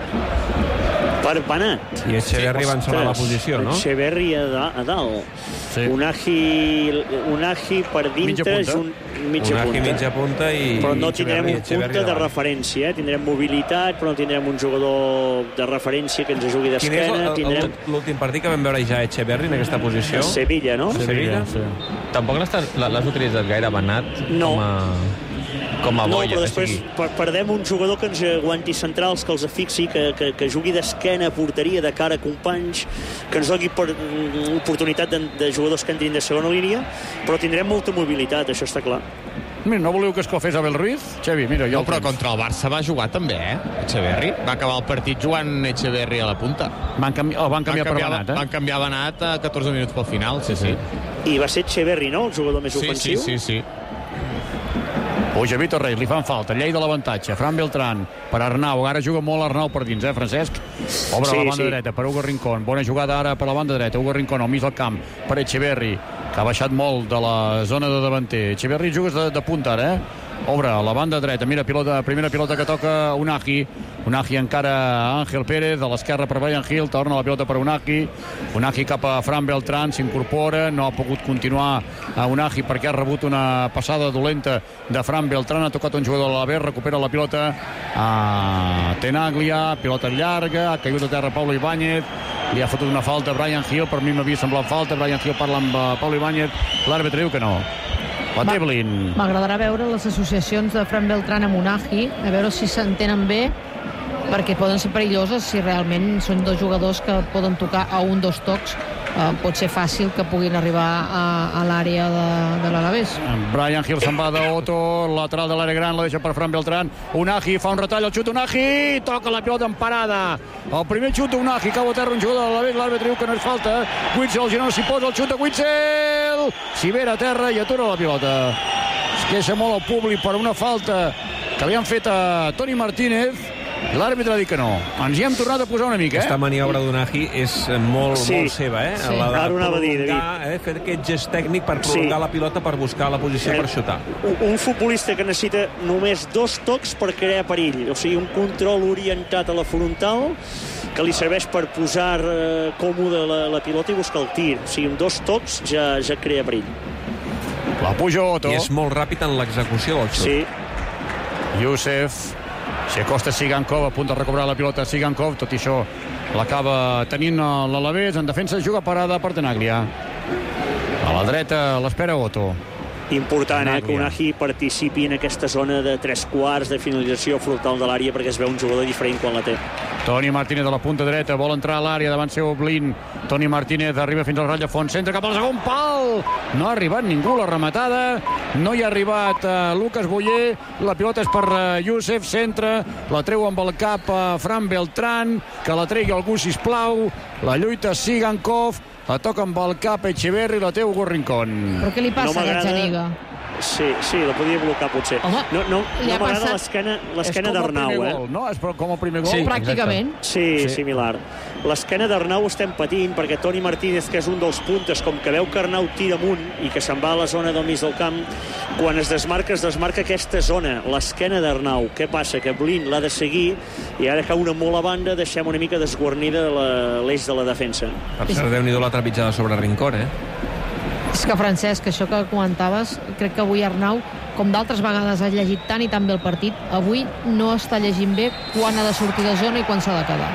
Per Banat. I Echeverri sí, avançarà a la posició, no? Echeverri a, da, a dalt. Sí. Unagi, Unagi per dintre, mitja un, mitja Unagi punta. mitja punta i... Però no i tindrem un punta de referència, eh? Tindrem mobilitat, però no tindrem un jugador de referència que ens jugui d'esquena. Quin és tindrem... l'últim partit que vam veure ja Echeverri en aquesta posició? Sevilla, no? Sevilla, sí. Tampoc l'has utilitzat gaire Banat no. com a... com a no, boia. però després sigui... perdem un jugador que ens aguanti centrals, que els afixi, que, que, que jugui d'esquena a porteria, de cara a companys, que ens doni per, oportunitat de, de jugadors que entrin de segona línia, però tindrem molta mobilitat, això està clar. Mira, no voleu que escofés Abel Ruiz? Xevi, mira, jo... No, però contra el Barça va jugar també, eh? Echeverri. Va acabar el partit jugant Echeverri a la punta. Van, canvi... oh, van canviar van per canviar, Banat, eh? Van canviar Banat a catorze minuts pel final, sí, sí. I va ser Echeverri, no?, el jugador més sí, ofensiu? Sí, sí, sí. Puja Vitor Reis, li fan falta, llei de l'avantatge, Fran Beltrán per Arnau, ara juga molt Arnau per dins, eh, Francesc? Obre sí, a la banda sí. dreta per Hugo Rincón, bona jugada ara per la banda dreta, Hugo Rincón al mig del camp per Echeverri, que ha baixat molt de la zona de davanter. Echeverri jugues de, de punta ara, eh? Obre a la banda dreta, mira, pilota, primera pilota que toca Unagi, Unagi encara a Ángel Pérez, a l'esquerra per Brian Hill, torna la pilota per Unagi, Unagi cap a Fran Beltrán, s'incorpora, no ha pogut continuar a Unagi perquè ha rebut una passada dolenta de Fran Beltrán, ha tocat un jugador de l'Alavés, recupera la pilota a Tenaglia, pilota llarga, ha caigut a terra Pablo Ibáñez, li ha fotut una falta a Brian Hill, per mi m'havia semblat falta, Brian Hill parla amb Pablo Ibáñez, l'àrbitre diu que no. M'agradarà veure les associacions de Fran Beltrán amb Unagi, a veure si s'entenen bé, perquè poden ser perilloses si realment són dos jugadors que poden tocar a un dos tocs. Uh, pot ser fàcil que puguin arribar a, a l'àrea de, de l'Alavés. Brian Hill se'n va d'Otto, lateral de l'àrea gran, la deixa per Fran Beltrán. Unagi fa un retall, el xut Unagi, toca la pilota en parada. El primer xut d'Unagi, cau a terra un jugador de l'Alavés, l'àrbitre diu que no és falta. Witzel, el Girona s'hi posa, el xut de Witzel, Sivera a terra i atura la pilota. Es queixa molt el públic per una falta que li han fet a Toni Martínez. L'àrbitre ha dit que no. Ens hi hem tornat a posar una mica, eh? Aquesta maniobra d'Unagi és molt, sí. molt seva, eh? Sí. La de Ara anava a dir, prolongar, eh? Fer aquest gest tècnic per prolongar sí. la pilota per buscar la posició eh, per xutar. Un, un futbolista que necessita només dos tocs per crear perill. O sigui, un control orientat a la frontal que li serveix per posar eh, còmode la, la pilota i buscar el tir. O sigui, amb dos tocs ja, ja crea perill. La puja Otto. I és molt ràpid en l'execució del xut. Sí. Youssef, s'hi acosta Sigankov, a punt de recuperar la pilota Sigankov, tot i això l'acaba tenint l'Alavés. En defensa juga parada per Tenaglia. A la dreta l'espera Otto. Important, eh, que Unai participi en aquesta zona de tres quarts de finalització frontal de l'àrea, perquè es veu un jugador diferent quan la té. Toni Martínez a la punta dreta, vol entrar a l'àrea davant seu Blin. Toni Martínez arriba fins al ratlla fons, centre cap al segon pal. No ha arribat ningú la rematada, no hi ha arribat uh, Lucas Boyer. La pilota és per uh, Youssef, centre, la treu amb el cap a uh, Fran Beltrán, que la tregui algú, sisplau. La lluita Sigankov, la toca amb el cap Echeverri, la té Hugo Rincón. Però què li passa no a aquest Zaniga? Sí, sí, la podia blocar potser. Home, no no, li ha no m'agrada passat... l'esquena d'Arnau, eh? Gol, no? És com el primer gol? Sí, pràcticament. Sí, sí, similar. L'esquena d'Arnau estem patint perquè Toni Martínez, que és un dels puntes, com que veu que Arnau tira amunt i que se'n va a la zona del mig del camp, quan es desmarca, es desmarca aquesta zona, l'esquena d'Arnau. Què passa? Que Blin l'ha de seguir i ara cau una molt a banda, deixem una mica desguarnida l'eix de la defensa. Per cert, Déu-n'hi-do la trepitjada sobre Rincón, eh? És que, Francesc, això que comentaves, crec que avui Arnau, com d'altres vegades ha llegit tant i tan bé el partit, avui no està llegint bé quan ha de sortir de zona i quan s'ha de quedar.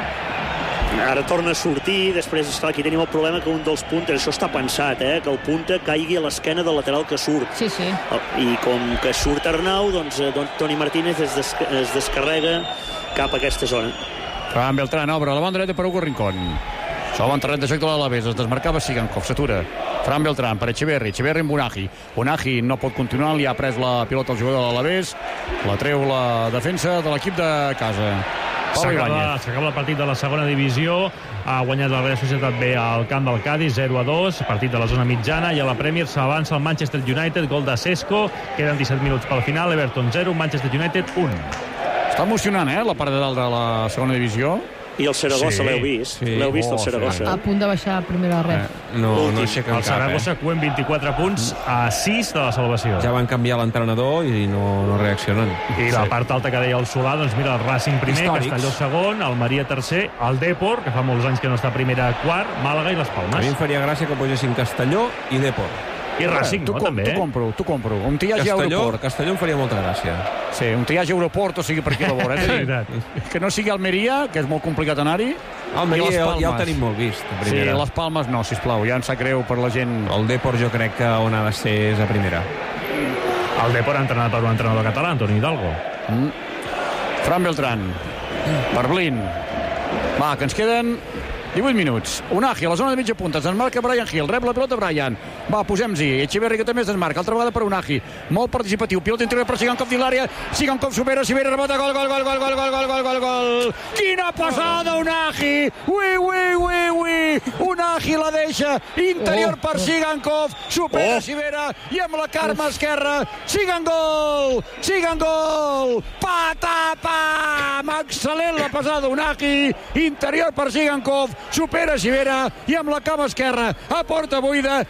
Ara torna a sortir, després, esclar, aquí tenim el problema que un dels puntes, això està pensat, eh, que el punta caigui a l'esquena del lateral que surt. Sí, sí. I com que surt Arnau, doncs, doncs Toni Martínez es, des, es descarrega cap a aquesta zona. Fran Beltrán obre a la banda dreta per Hugo Rincón. Sol en terreny de joc de l'Alavés, es desmarcava Sigankov, s'atura. Fran Beltrán per Echeverri, Echeverri amb Unai. Unai no pot continuar, li ha pres la pilota al jugador de l'Alavés, la treu la defensa de l'equip de casa. S'acaba el partit de la segona divisió, ha guanyat la Real Societat B al camp del Cádiz, zero a dos, partit de la zona mitjana, i a la Premier s'avança el Manchester United, gol de Sesco, queden disset minuts pel final, Everton zero, Manchester United un. Està emocionant, eh, la part de dalt de la segona divisió. I el Saragossa, sí, l'heu vist? Sí. L'heu vist, oh, el Saragossa? Sí. A punt de baixar a primera ref. Eh, no, no aixequen cap, el Saragossa, eh? Cuen vint-i-quatre punts a sis de la salvació. Ja van canviar l'entrenador i no, no reaccionen. I sí. La part alta que deia el Solà, doncs mira, el Racing primer, històrics. Castelló segon, el Maria tercer, el Depor, que fa molts anys que no està primera quart, Màlaga i les Palmes. A mi em faria gràcia que posessin Castelló i Depor. I Racing, tu no, com, també? Tu compro, tu compro. On hi hagi Castelló, aeroport. Castelló em faria molta gràcia. Sí, on hi hagi aeroport, o sigui per aquí a la vora. Eh? Que no sigui Almeria, que és molt complicat anar-hi. Almeria ja, ja el tenim molt vist. Sí, les Palmes no, sisplau, ja em sap greu per la gent. El Depor jo crec que on ha de ser és a primera. El Depor ha entrenat per un entrenador català, Antoni Hidalgo. Mm. Fran Beltrán, per Blin. Va, que ens queden divuit minuts. Unai a la zona de mitja punta, es desmarca Brian Hill, rep la pilota Brian. Va, posem-hi. Echeverri que també es desmarca, altra vegada per Unai. Molt participatiu, pilota interior per Sigankov dins l'àrea. Sigankov supera, Sibera rebota, gol, gol, gol, gol, gol, gol, gol, gol, gol, gol. Quina passada, Unai! Ui, ui, ui, ui! Unai la deixa, interior per Sigankov, supera Sibera i amb la carma esquerra, Sigangol! Sigangol! Patapam! Excel·lent la passada Unai, interior per Sigankov, supera Sibera i amb la cama esquerra a porta buida,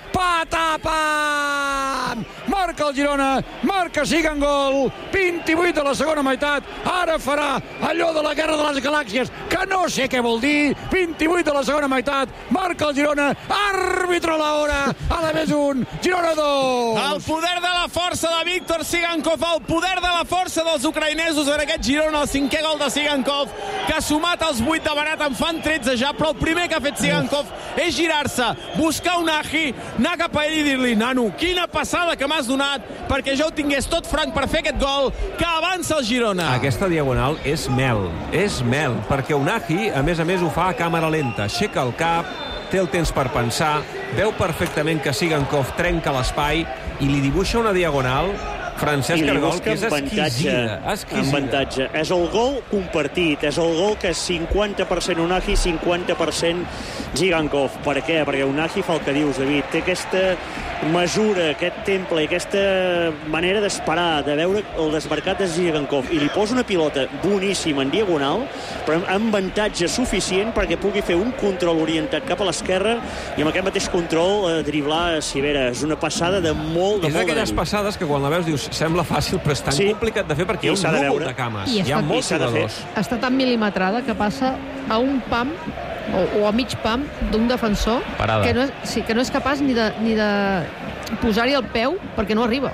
patapam! Marca el Girona, marca Sigangol, vint-i-vuit de la segona meitat, ara farà allò de la guerra de les galàxies, que no sé què vol dir, vint-i-vuit de la segona meitat, marca el Girona, àrbitre a l'hora, a la més un, Girona dos! El poder de la força de Víctor Sigankov, el poder de la força dels ucraïnesos en aquest Girona, el cinquè gol de Sigankov, que ha sumat els vuit de Banat, en fan tretze ja, però el primer que ha fet Sigankov és girar-se, buscar un Unai, anar cap a ell i dir-li, nano, quina passada que m'has donat perquè jo ho tingués tot franc per fer aquest gol, que avança el Girona. Aquesta diagonal és mel, és mel, perquè Unai, a més a més, ho fa a càmera lenta, aixeca el cap, té el temps per pensar, veu perfectament que Sigankov trenca l'espai i li dibuixa una diagonal, Francesc Cargol, que és exquisida, exquisida. Avantatge. És el gol compartit, és el gol que és cinquanta per cent Unai, cinquanta per cent Sigankov. Per què? Perquè Unai fa el que dius, David, té aquesta mesura, aquest temple, aquesta manera d'esperar, de veure el desmarcat de Sigankov, i li posa una pilota boníssima en diagonal, però amb avantatge suficient perquè pugui fer un control orientat cap a l'esquerra i amb aquest mateix control eh, driblar a Sibera. És una passada de molt de és molt d'aquelles passades que quan la veus dius sembla fàcil, però és tan sí. complicat de fer perquè hi ha un núvol de cames. I hi ha molts jugadors. Està tan mil·limetrada que passa a un pam o, o a mig pam d'un defensor que no, és, sí, que no és capaç ni de, ni de posar-hi el peu perquè no arriba.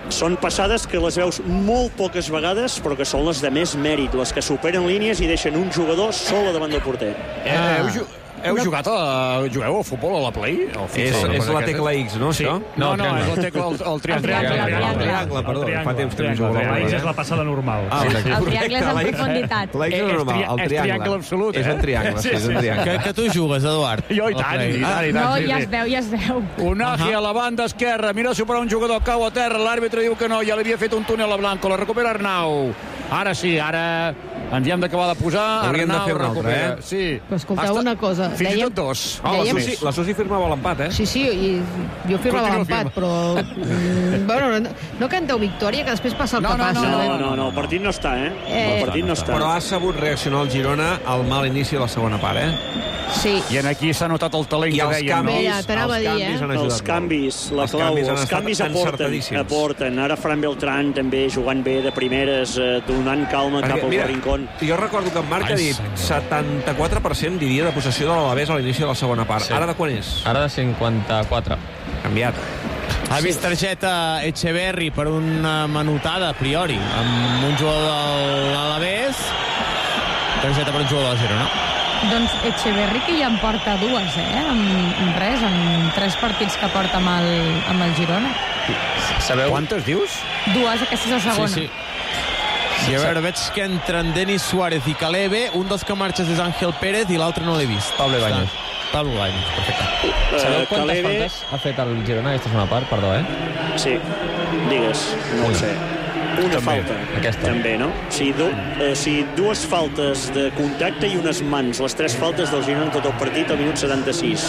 Són passades que les veus molt poques vegades, però que són les de més mèrit, les que superen línies i deixen un jugador sol davant del porter. Eh, heu, heu una... jugat a... Jugueu a futbol a la Play? És, és la tecla X, no, sí. això? No, no, és la tecla, el, el triangle. El triangle, el triangle, perdó. Fa temps que no jugo a la Play. És la passada normal. Ah, el triangle és en profunditat. La X és normal, el triangle. És triangle absolut, eh? És un triangle, sí, és un triangle. Que, que tu jugues, Eduard? Jo i tant, i tant, i tant. No, sí, ja sí. es veu, ja es veu. Unagi a la banda esquerra, mira superar un jugador, cau a terra, l'àrbitre diu que no, ja li havia fet un túnel a Blanco, la recupera Arnau. Ara sí, ara ens hi hem d'acabar de posar. Hauríem de fer una altra, eh? Sí. Però escolteu una cosa. Fins i dèiem... tot dos. Oh, la, Dèiem- Susi, la Susi firmava l'empat, eh? Sí, sí, i jo firmava Continua l'empat, però... mm, bueno, no, no canteu victòria, que després passa el No, que no, passa. No, no, no, el partit no està, eh? Eh, El partit no està. Però ha sabut reaccionar el Girona al mal inici de la segona part, eh? Sí. I en aquí s'ha notat el talent I que els dèiem. canvis, Mira, t'anava a dir, els eh? canvis han Els ajudat canvis, la Els clau, canvis han els estat canvis aporten, encertadíssims. aporten. Ara Fran Beltrán també jugant bé de primeres, eh, donant calma cap al Rincón. Jo recordo que en Marc ha dit setanta-quatre per cent, diria, de possessió de l'Alavés a l'inici de la segona part. Sí. Ara de quan és? Ara de cinquanta-quatre. Canviat. Ha vist targeta Echeverri per una manotada, a priori, amb un jugador de l'Alavés. Targeta per un jugador de Girona. Doncs Echeverri que ja en porta dues, eh? En, en res, en tres partits que porta amb el, amb el Girona. Sabeu? Quantes dius? Dues, aquesta és la segona. Sí, sí. I a veure, veig que entren Denis Suárez i Calebe. Un dels que marxes és Ángel Pérez i l'altre no l'he vist. Pablo Ibáñez. Pablo Ibáñez, perfecte. Sabeu Eh, quantes Calebe... faltes ha fet el Girona aquesta segona part? Perdó, eh? Sí, digues, no ho sé. Una També, falta, aquesta. també, no? O sigui, du eh, o sigui, dues faltes de contacte i unes mans. Les tres faltes del Girona en tot el partit al minut setanta-sis.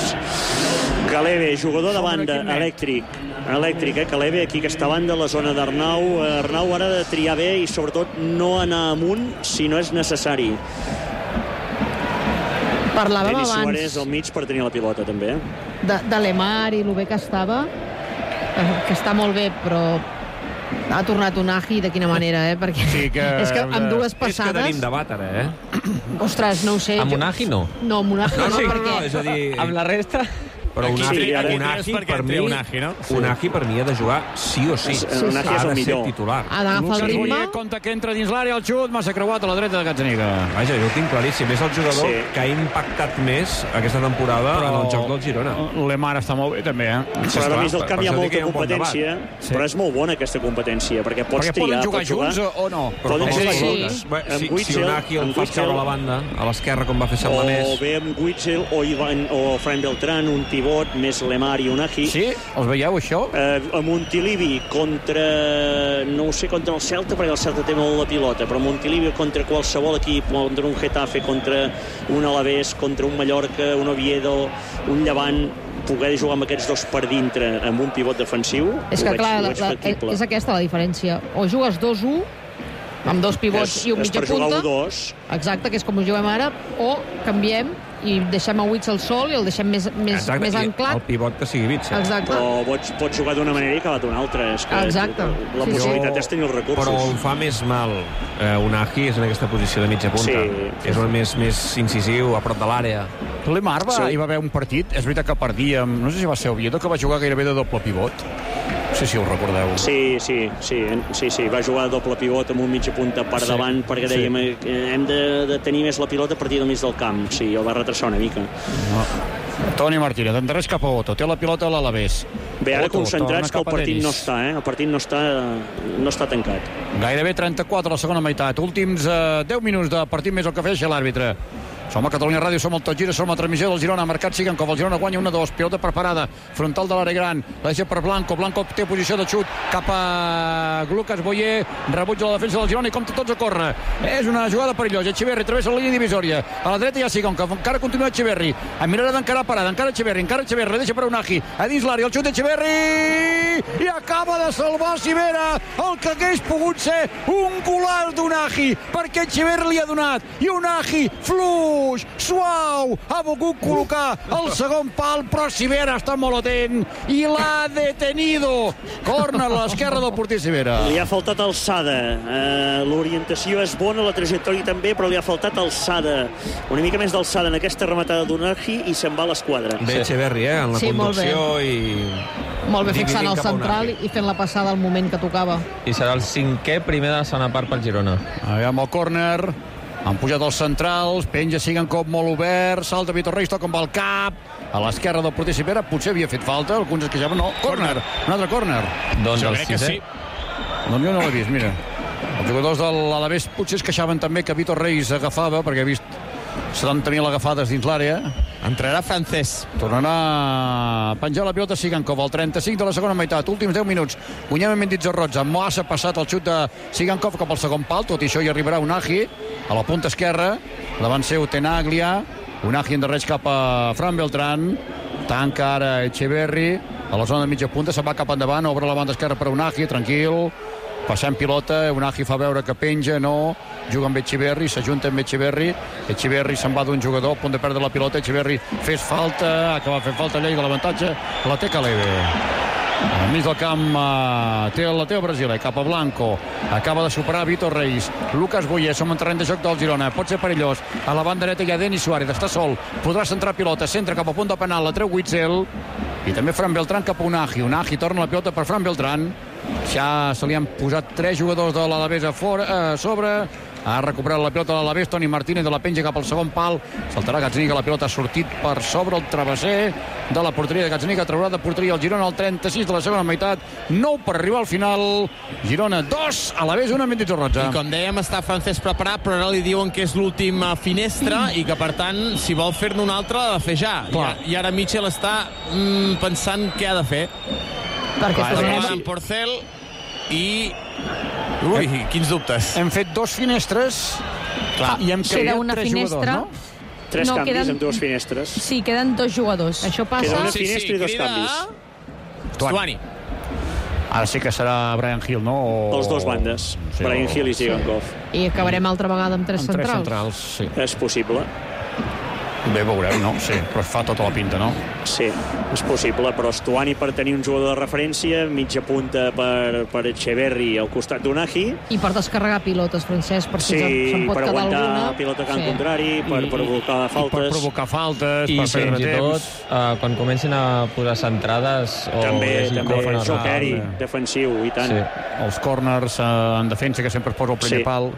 Calebe, jugador de banda, elèctric. Elèctric, eh? Calebe, aquí aquesta banda, la zona d'Arnau. Arnau ara ha de triar bé i, sobretot, no anar amunt si no és necessari. Parlàvem Denis abans Suárez al mig per tenir la pilota, també. Eh? de, de Lemar i el bé que estava, eh, que està molt bé, però ha tornat un agi de quina manera, eh? Perquè Sí, que- és que amb dues És que tenim passades... debat, ara, eh? Ostres, no ho sé. Amb jo- Unagi no. No, amb Unagi No, no, no, no, perquè... no, és a dir... Amb la resta... Però Aquí Unagi, sí, ara Unagi, perquè per mi, tria Unagi, no? Unagi per mi ha de jugar sí o sí. Sí, sí. Unagi és ha el de ser millor. titular. Ha d'agafar el Lucas ritme. Boyer compta que entra dins l'àrea, el xut, massa creuat a la dreta de Gazzaniga. Vaja, jo ho tinc claríssim. És el jugador Sí. que ha impactat més aquesta temporada en el joc del Girona. L'Emar està molt bé, també, eh? Però ara més del per- camp per hi ha això dic molta que hi ha un bon competència, Sí. però és molt bona aquesta competència, perquè pots Perquè poden triar, jugar pots jugar... junts o no? Però Poden com jugar els junts. junts. Bé, Amb Si, si Witzel, Unagi el amb fa Witzel, caure a la banda, a l'esquerra, com va fer o Samamés... bé amb Witzel o, Ivan, o Fran Beltrán, un pivot, més Lemar i Unagi. Sí? Els veieu, això? Eh, a Montilivi contra... no ho sé, contra el Celta, perquè el Celta té molt la pilota, però Montilivi contra qualsevol equip, contra un Getafe, contra un Alavés, contra un Mallorca, un Oviedo, un Llevant, poder jugar amb aquests dos per dintre amb un pivot defensiu, És ho que, veig, clar, ho la, veig la, factible. és aquesta la diferència. O jugues dos u, amb dos pivots És- i un és mitja per jugar punta, u dos. exacte, que és com ho juguem ara, o canviem i deixem a Witzel al sol i el deixem més, més, Exacte, més i anclat. El pivot que sigui Witzel. Exacte. Però pots, pots jugar d'una manera i acabar d'una altra. És que Exacte. La Sí, sí. possibilitat és tenir els recursos. Però em fa més mal eh, Unagi és en aquesta posició de mitja punta. Sí. És un més, més incisiu, a prop de l'àrea. L'Emar va, Sí. hi va haver un partit, és veritat que perdíem, no sé si va ser Oviedo, que va jugar gairebé de doble pivot. No sé si ho recordeu. Sí, sí, sí, sí, sí, va jugar de doble pivot amb un mitja punta per Sí, davant, perquè sí. dèiem eh, hem de, de tenir més la pilota a partir del mig del camp. Sí, el va retrasar una mica. No. Toni Martínez, endarrereix cap a Otto, té la pilota a l'Alavés. Bé, ara Otto, concentrats que torna el cap a partit Denis. no està, eh? El partit no està, no està tancat. Gairebé trenta-quatre a la segona meitat. Últims eh, deu minuts de partit més el que feixa l'àrbitre. Som a Catalunya Ràdio, som el Tot Gira, som a transmissió del Girona. Ha marcat Sigankov, el Girona guanya una dos, pilota preparada, frontal de l'àrea gran, la deixa per Blanco, Blanco té posició de xut cap a Lucas Boyer, rebutja la defensa del Girona i compta tots a córrer. És una jugada perillosa, Echeverri travessa la línia divisòria, a la dreta hi ha Sigankov, encara continua Echeverri, a mirarà d'encarar parada, encara Echeverri, encara Echeverri, la deixa per Unagi, a dins l'àrea, el xut d'Echeverri i acaba de salvar Sivera, el que hagués pogut ser un golaç d'Unagi, perquè Echeverri li ha donat, i Unagi, fluix, suau, ha volgut col·locar el segon pal, però Sivera està molt atent i l'ha detenido. Corner a l'esquerra del porter Sivera. Li ha faltat alçada. Eh, L'orientació és bona, la trajectòria també, però li ha faltat alçada. Una mica més d'alçada en aquesta rematada d'Unagi i se'n va a l'esquadra. Bé, Echeverri, eh? En la Sí, molt bé. conducció i... Molt bé fixant dividint el cap a central Unai. i fent la passada al moment que tocava. I serà el cinquè primer de la segona part pel Girona. Aviam el córner. Han pujat els centrals, penja Sigankov molt obert, salta Vitor Reis, toca amb el cap, a l'esquerra del porter Sivera, potser havia fet falta, alguns es queixaven, no, córner, un altre córner. Doncs Jo el crec que sisè. sí. Doncs jo no l'he vist, mira. Els jugadors de l'Alavés potser es queixaven també que Vitor Reis agafava, perquè ha vist setanta mil agafades dins l'àrea. Entrarà Francés. Tornarà a penjar la pilota Sigankov al trenta-cinc de la segona meitat, últims deu minuts. Guanyem amb Mendit Zorrotza, massa passat el xut de Sigankov cap al segon pal, tot i això hi arribarà Unagi a la punta esquerra, davant seu Tenaglia, Unagi endarreix cap a Fran Beltrán, tanca ara Echeverri a la zona de mitja punta, se'n va cap endavant, obre la banda esquerra per Unagi, tranquil, passem pilota, Unagi fa veure que penja, no, juga amb Echeverri, s'ajunta amb Echeverri, Echeverri se'n va d'un jugador, a punt de perdre la pilota, Echeverri fes falta, acaba fent falta llei de l'avantatge, la té Caleve. Al mig del camp uh, té la Teo Brasile, cap a Blanco, acaba de superar Vitor Reis, Lucas Boyer, som en terreny de joc del Girona, pot ser perillós, a la banda dreta hi ha Denis Suárez, està sol, podrà centrar pilota, centra cap a punt de penal, la treu Witzel, i també Fran Beltrán cap a Unagi, Unagi torna la pilota per Fran Beltrán, ja se li han posat tres jugadors de l'Alavés a fora, a sobre, ha recuperat la pilota de l'Alavés, Toni Martínez de la penja cap al segon pal, saltarà Gazzaniga, la pilota ha sortit per sobre el travesser de la porteria de Gazzaniga, traurà de porteria el Girona al trenta-sis de la segona meitat, nou per arribar al final, Girona dos, Alavés una, Mendit Zorrotza. I com dèiem, està Francés preparat, però ara li diuen que és l'última finestra i que, per tant, si vol fer-ne una altra, l'ha de fer ja. Clar. I, I ara Mitchell està mm, pensant què ha de fer. Perquè Clar, tornem tornem en Porcel i... Ui, quins dubtes. Hem fet dos finestres. Clar. I hem Queda canviat una tres finestra. jugadors, no? Tres No, canvis queden- amb dues finestres. Sí, queden dos jugadors. Això Queda passa... una finestra i dos canvis. Stuani. Ara sí que serà Brian Hill, no? O... Els dos bandes, Sí, Brian o- Hill i Sigankov. I acabarem altra vegada amb tres Amb tres centrals. centrals, sí. És possible. Bé, veurem, no? Sí, però fa tota la pinta, no? Sí, és possible, però Stuani per tenir un jugador de referència, mitja punta per, per Echeverri al costat d'Unagi, I per descarregar pilotes, Francesc, per si sí, se'n pot per quedar aguantar alguna. la pilota camp Sí. contrari, per I- provocar I per faltes. provocar faltes, I per fins perdre i tot, temps. uh, quan comencin a posar centrades o També, hi hagi també, cop en el joc aeri, ral. defensiu, i tant. Sí. Els corners eh, en defensa, que sempre es posa el primer Sí. pal.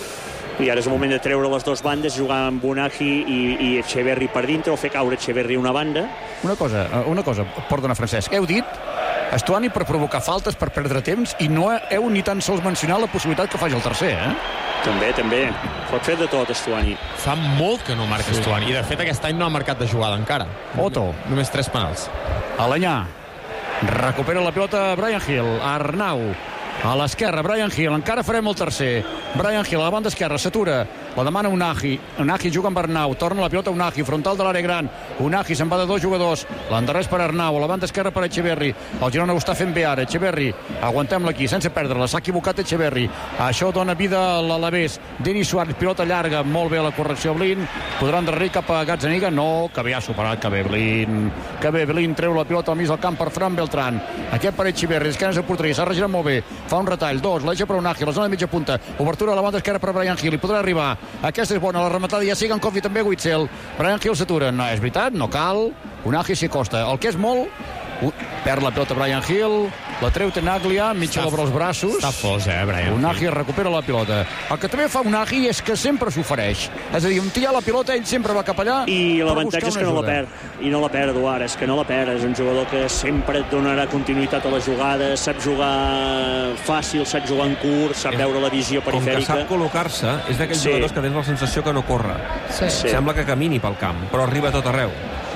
I ara és el moment de treure les dues bandes, jugar amb Unagi i, i Echeverri per dintre, o fer caure Echeverri una banda. Una cosa, eh, una cosa, perdona, Francesc, heu dit Stuani per provocar faltes, per perdre temps, i no heu ni tan sols mencionat la possibilitat que faci el tercer, eh? També, també. Pot fer de tot, Stuani. Fa molt que no marca Stuani. I, de fet, aquest any no ha marcat de jugada encara. Otto. Només tres penals. Alanyà. Recupera la pilota Brian Hill. Arnau. A l'esquerra, Brian Hill. Encara farem el tercer. Brian Hill a la banda esquerra, s'atura. La demana Unagi. Unagi juga amb Arnau. Torna la pilota Unagi, frontal de l'àrea gran. Unagi se'n va de dos jugadors. L'endarreix per Arnau. A la banda esquerra per Echeverri. El Girona ho està fent bé ara. Echeverri. Aguantem-la aquí, sense perdre-la. S'ha equivocat Echeverri. Això dona vida a l'Alavés. Denis Suárez, pilota llarga. Molt bé la correcció Blin. Podrà endarrerir cap a Gazzaniga. No, que bé ha superat, que bé Blin. Que bé Blin treu la pilota al mig del camp per Fran Beltrán. Aquest per Echeverri. Esquenes de porteria. S'ha regirat molt bé. Fa un retall. Dos. L'eixa per Unagi. La zona de mitja punta. Obertura a la banda esquerra per Brian Hill. I podrà arribar. Aquesta és bona. La rematada ja siga en Kofi també Witzel. Brian Hill s'atura. No, és veritat, no cal. Unagi s'hi costa. El que és molt... Uh, perd la pilota Brian Hill. La treu Tenaglia. Mitja obre els braços. Està fos, eh, Brian? Unagi recupera la pilota. El que també fa Unagi és que sempre s'ofereix. És a dir, on hi ha la pilota, ell sempre va cap allà. I per l'avantatge buscar és una que no la ajuda. perd. I no la perd, ara, és que no la perd. És un jugador que sempre et donarà continuïtat a la jugada, sap jugar fàcil, sap jugar en curt, sap veure la visió Com que perifèrica. sap col·locar-se, és d'aquells Sí. jugadors que tens la sensació que no corre. Sí. Sí. Sembla que camini pel camp, però arriba a tot arreu.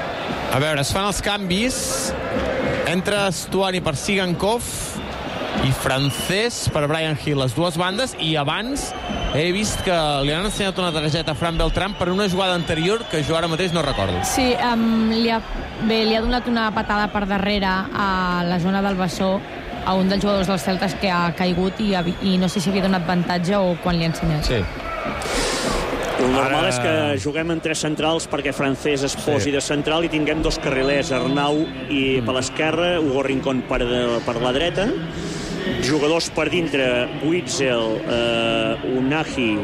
A veure, es fan els canvis. Entra Stuani per Sigankov i Francés per Brian Hill, les dues bandes, i abans he vist que li han ensenyat una targeta a Fran Beltrán per una jugada anterior que jo ara mateix no recordo. Sí, um, li, ha, bé, li ha donat una patada per darrere a la zona del bessó a un dels jugadors dels Celtes que ha caigut i, havi- i no sé si havia donat avantatge o quan li ha ensenyat. Sí. El normal Ara- és que juguem en tres centrals perquè Francés es posi Sí. de central i tinguem dos carrilers, Arnau i per l'esquerra, Hugo Rincón per, de, per la dreta, jugadors per dintre, Witzel, eh, Unagi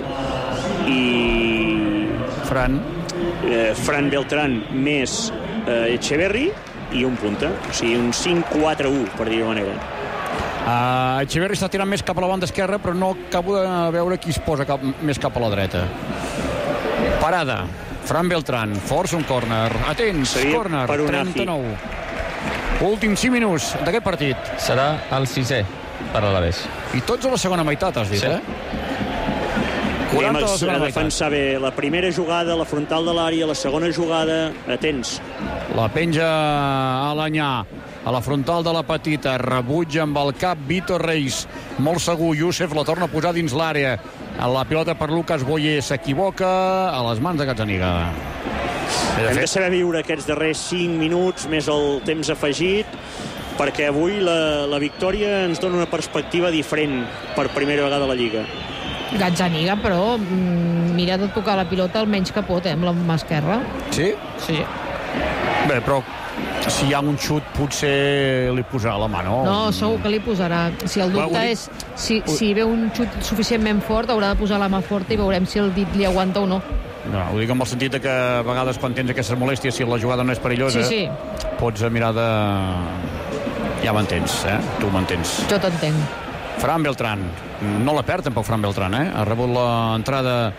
i Fran. eh, Fran Beltrán més eh, Echeverri, i un punta. O sigui, un cinc quatre u, per dir-ho manera. Uh, Echeverri està tirant més cap a la banda esquerra, però no acabo de veure qui es posa cap, més cap a la dreta. Parada. Fran Beltrán força un córner. Atents, Seria córner, per trenta-nou. Últims cinc minuts d'aquest partit. Serà el sisè per a l'Alavés. I tots a la segona meitat, has dit, Sí. eh? Anem quaranta de la a segona meitat. defensar bé la primera jugada, la frontal de l'àrea, la segona jugada, atents. La penja a l'Anyà, a la frontal de la petita, rebutja amb el cap Vitor Reis, molt segur. Youssef la torna a posar dins l'àrea. La pilota per Lucas Boyer s'equivoca, a les mans de Gazzaniga. De Hem de fet, saber viure aquests darrers cinc minuts més el temps afegit, perquè avui la, la victòria ens dona una perspectiva diferent per primera vegada a la Lliga. Gazzaniga, però mm, mira de tocar la pilota el menys que pot, eh, amb la mà esquerra. sí? Sí. Bé, però si hi ha un xut potser li posarà la mà, no? No, segur que li posarà. Si el Va, ho dubte dic- és si, si ve un xut suficientment fort, haurà de posar la mà forta i veurem si el dit li aguanta o no. No, ho dic amb el sentit de que a vegades quan tens aquestes molèsties, si la jugada no és perillosa, Sí, sí, pots mirar de... Ja m'entens, eh? Tu m'entens. jo t'entenc. Fran Beltrán. No la perd tampoc Fran Beltrán, eh? Ha rebut l'entrada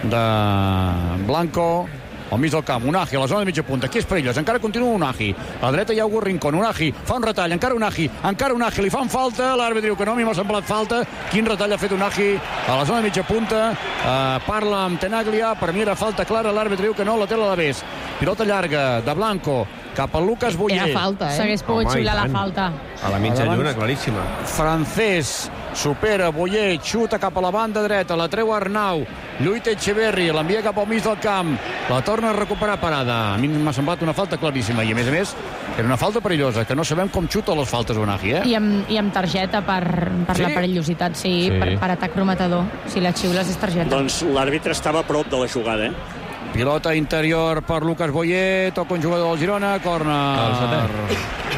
de Blanco al mig del camp. Unagi a la zona de mitja punta. Aquí és perillós. Encara continua Unagi. A la dreta hi ha Hugo Rincón. Unagi fa un retall. Encara Unagi. Encara Unagi. Li fan falta. L'àrbitre diu que no. A mi m'ha semblat falta. Quin retall ha fet Unagi a la zona de mitja punta. Uh, parla amb Tenaglia. Per mi era falta clara. L'àrbitre diu que no. La té l'Alavés. Pilota llarga de Blanco cap al Lucas Boyer. Era falta, eh? S'hagués pogut Home, i xiular la tant. falta. A la mitja Endavant. lluna, claríssima. Francès supera Boyer, xuta cap a la banda dreta, la treu Arnau, lluita Echeverri, l'envia cap al mig del camp, la torna a recuperar Parada. A mi m'ha semblat una falta claríssima i a més a més era una falta perillosa, que no sabem com xuta les faltes Unagi, eh? I amb, i amb targeta per, per Sí? la perillositat, sí, Sí. Per, per atac prometedor. Si la xiules és targeta. Doncs l'àrbitre estava a prop de la jugada, eh? Pilota interior per Lucas Boyer, toca un jugador del Girona, El corner. setè.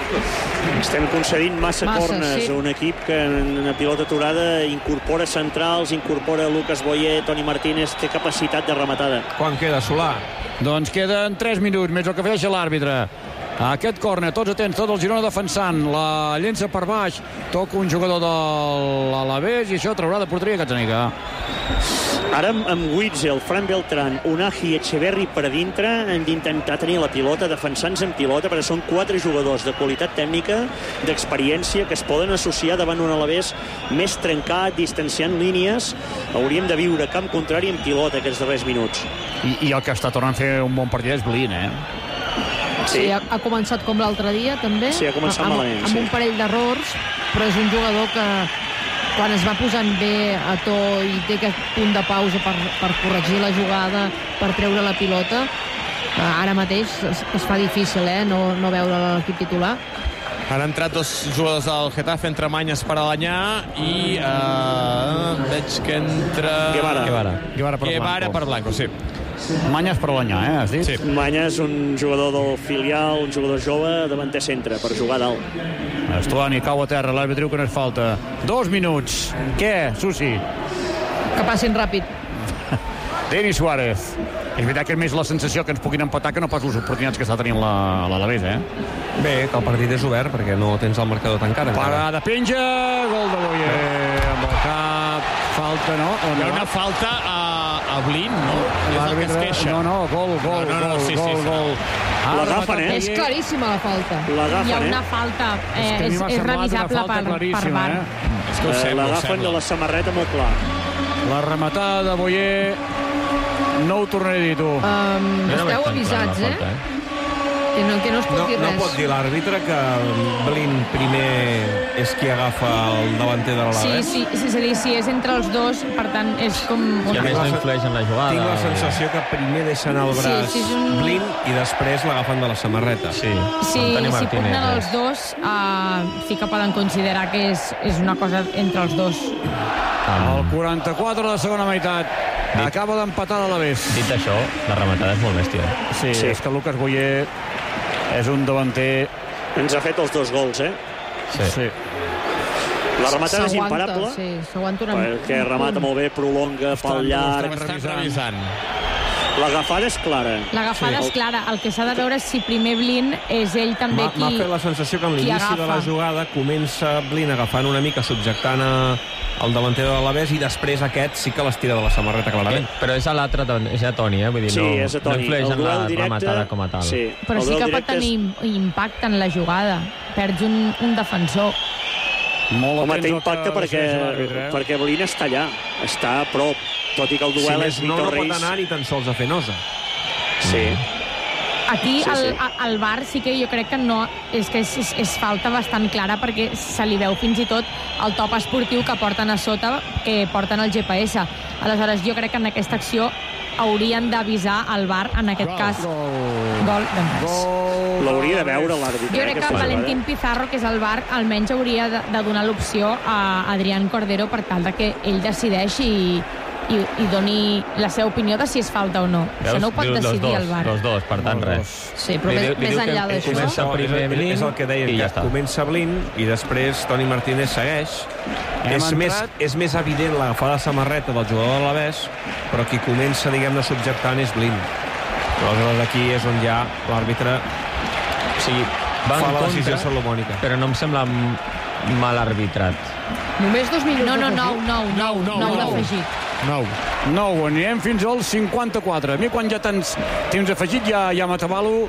Estem concedint massa, Massa, corners sí. a un equip que en una pilota aturada incorpora centrals, incorpora Lucas Boyer, Toni Martínez, té capacitat de rematada. Quan queda, Solà? Doncs queden tres minuts, més el que afegeix l'àrbitre. Aquest córner, tots atents, tot el Girona defensant, la llença per baix, toca un jugador de l'Alavés i això traurà de porteria Gazzaniga. Ara amb, amb Witzel, Fran Beltrán, Unagi i Echeverri per a dintre hem d'intentar tenir la pilota, defensar-nos en pilota, perquè són quatre jugadors de qualitat tècnica, d'experiència, que es poden associar davant un Alavés més trencat, distanciant línies. Hauríem de viure camp contrari en pilota aquests darrers minuts. I, I el que està tornant a fer un bon partit és Blin, eh? Sí, ha, ha començat com l'altre dia, també. Sí, ha començat amb, malament, amb sí. un parell d'errors, però és un jugador que quan es va posant bé a to i té aquest punt de pausa per, per corregir la jugada, per treure la pilota, eh, ara mateix es, es fa difícil, eh, no, no veure l'equip titular. Han entrat dos jugadors del Getafe, entre Manyes per Alanyà i uh, veig que entra... Guevara. Guevara. Guevara per Guevara Blanco. per Blanco, sí. Manyes per l'Anyà, eh, has dit? Sí. Manya és un jugador del filial, un jugador jove, davanter centre, per jugar dalt. Estuani cau a terra, l'àrbitre diu que no és falta. Dos minuts. Què, Susi? Que passin ràpid. Denis Suárez. És veritat que és més la sensació que ens puguin empatar que no pas les oportunitats que està tenint la- l'Alavés, eh? Bé, que el partit és obert perquè no tens el marcador tancat encara. Parada, penja, gol de Boyer amb el cap, falta, no? O Hi ha no? una falta a, a Blin, no? És el que es L'àrbitre, queixa. no, no, gol, gol, No, no, no, gol, sí, sí, gol, sí. gol. Ha L'agafen, rematat eh? És Boyer. claríssima la falta. Hi ha L'agafen, una eh? falta, eh, És que a mi és, m'ha és semblat una revisable falta per, per claríssima, V A R. eh? És que ho Eh, sembla, ho L'agafen de sembla. la samarreta molt clar. La rematada de Boyer, no ho tornaré a dir, tu. Um, Jo no veig esteu tan clara avisats, la eh? falta, eh? Que no, que no es pot No, dir no res. pot dir l'àrbitre que Blin primer és qui agafa el davanter de Sí, l'Alavés? sí, sí, és a dir, si és entre els dos, per tant, és com... I a més no influeix en la jugada. Tinc la sensació que primer deixen el Sí, braç sí, és un- Blin i després l'agafen de la samarreta. Sí, Si, amb Toni si Martínez, pugnen eh? els dos, uh, sí que poden considerar que és, és una cosa entre els dos. El quaranta-quatre de la segona meitat. Acaba d'empatar l'Alavés. Dit això, la rematada és molt bèstia. Sí, Sí. és que Lucas Boyer és un davanter... Ens ha fet els dos gols, eh? Sí. Sí. La rematada és S'aguanta, imparable, Sí, s'aguanta una... perquè remata molt bé, prolonga, pel llarg. Estan revisant. L'agafada és clara. L'agafada sí. és clara. El que s'ha de veure és si primer Blin és ell també qui... M'ha fet la sensació que en l'inici de la jugada comença Blin agafant una mica, subjectant a el davanter de l'Alavés, i després aquest sí que l'estira de la samarreta clarament. Eh, però és a l'altre, és a Toni, eh? Vull dir, sí, no, és a Toni. No influeix en la directe, rematada com a tal. Sí. Però sí que pot tenir és... impacte en la jugada. Perds un, un defensor. Molt Home, té impacte perquè, eh? perquè Blin està allà, està a prop, tot i que el duel sí, és Víctor no, Reis. No pot anar ni tan sols a fer nosa. Sí. Aquí sí, el, sí. el V A R sí que jo crec que no, és que és, és, és falta bastant clara, perquè se li veu fins i tot el top esportiu que porten a sota, que porten el G P S. Aleshores, jo crec que en aquesta acció haurien d'avisar el V A R, en aquest gol, cas gol, gol d'Andrés. L'hauria de veure l'àrbitre. Jo crec que Valentín Pizarro, que és el V A R, almenys hauria de, de donar l'opció a Adrián Cordero per tal de que ell decideixi i, i, i doni la seva opinió de si és falta o no. Veus? Això no ho pot decidir dos, el V A R. Els dos, per tant, res. Sí, però més, més enllà d'això... Comença primer Blin, és el que deia, que ja comença Blin i després Toni Martínez segueix. És més, és més evident l'agafada de samarreta del jugador de l'Alavés, però qui comença, diguem-ne, subjectant és Blin. Aleshores, aquí és on ja l'àrbitre o sigui, va fa en la contra, decisió salomònica. Però no em sembla mal arbitrat. Només dos minuts. No, no, nou, nou, nou, nou, nou d'afegit. Nou. Nou, anirem fins al cinquanta-quatre. A mi, quan ja tants temps afegit, ja, ja m'atabalo.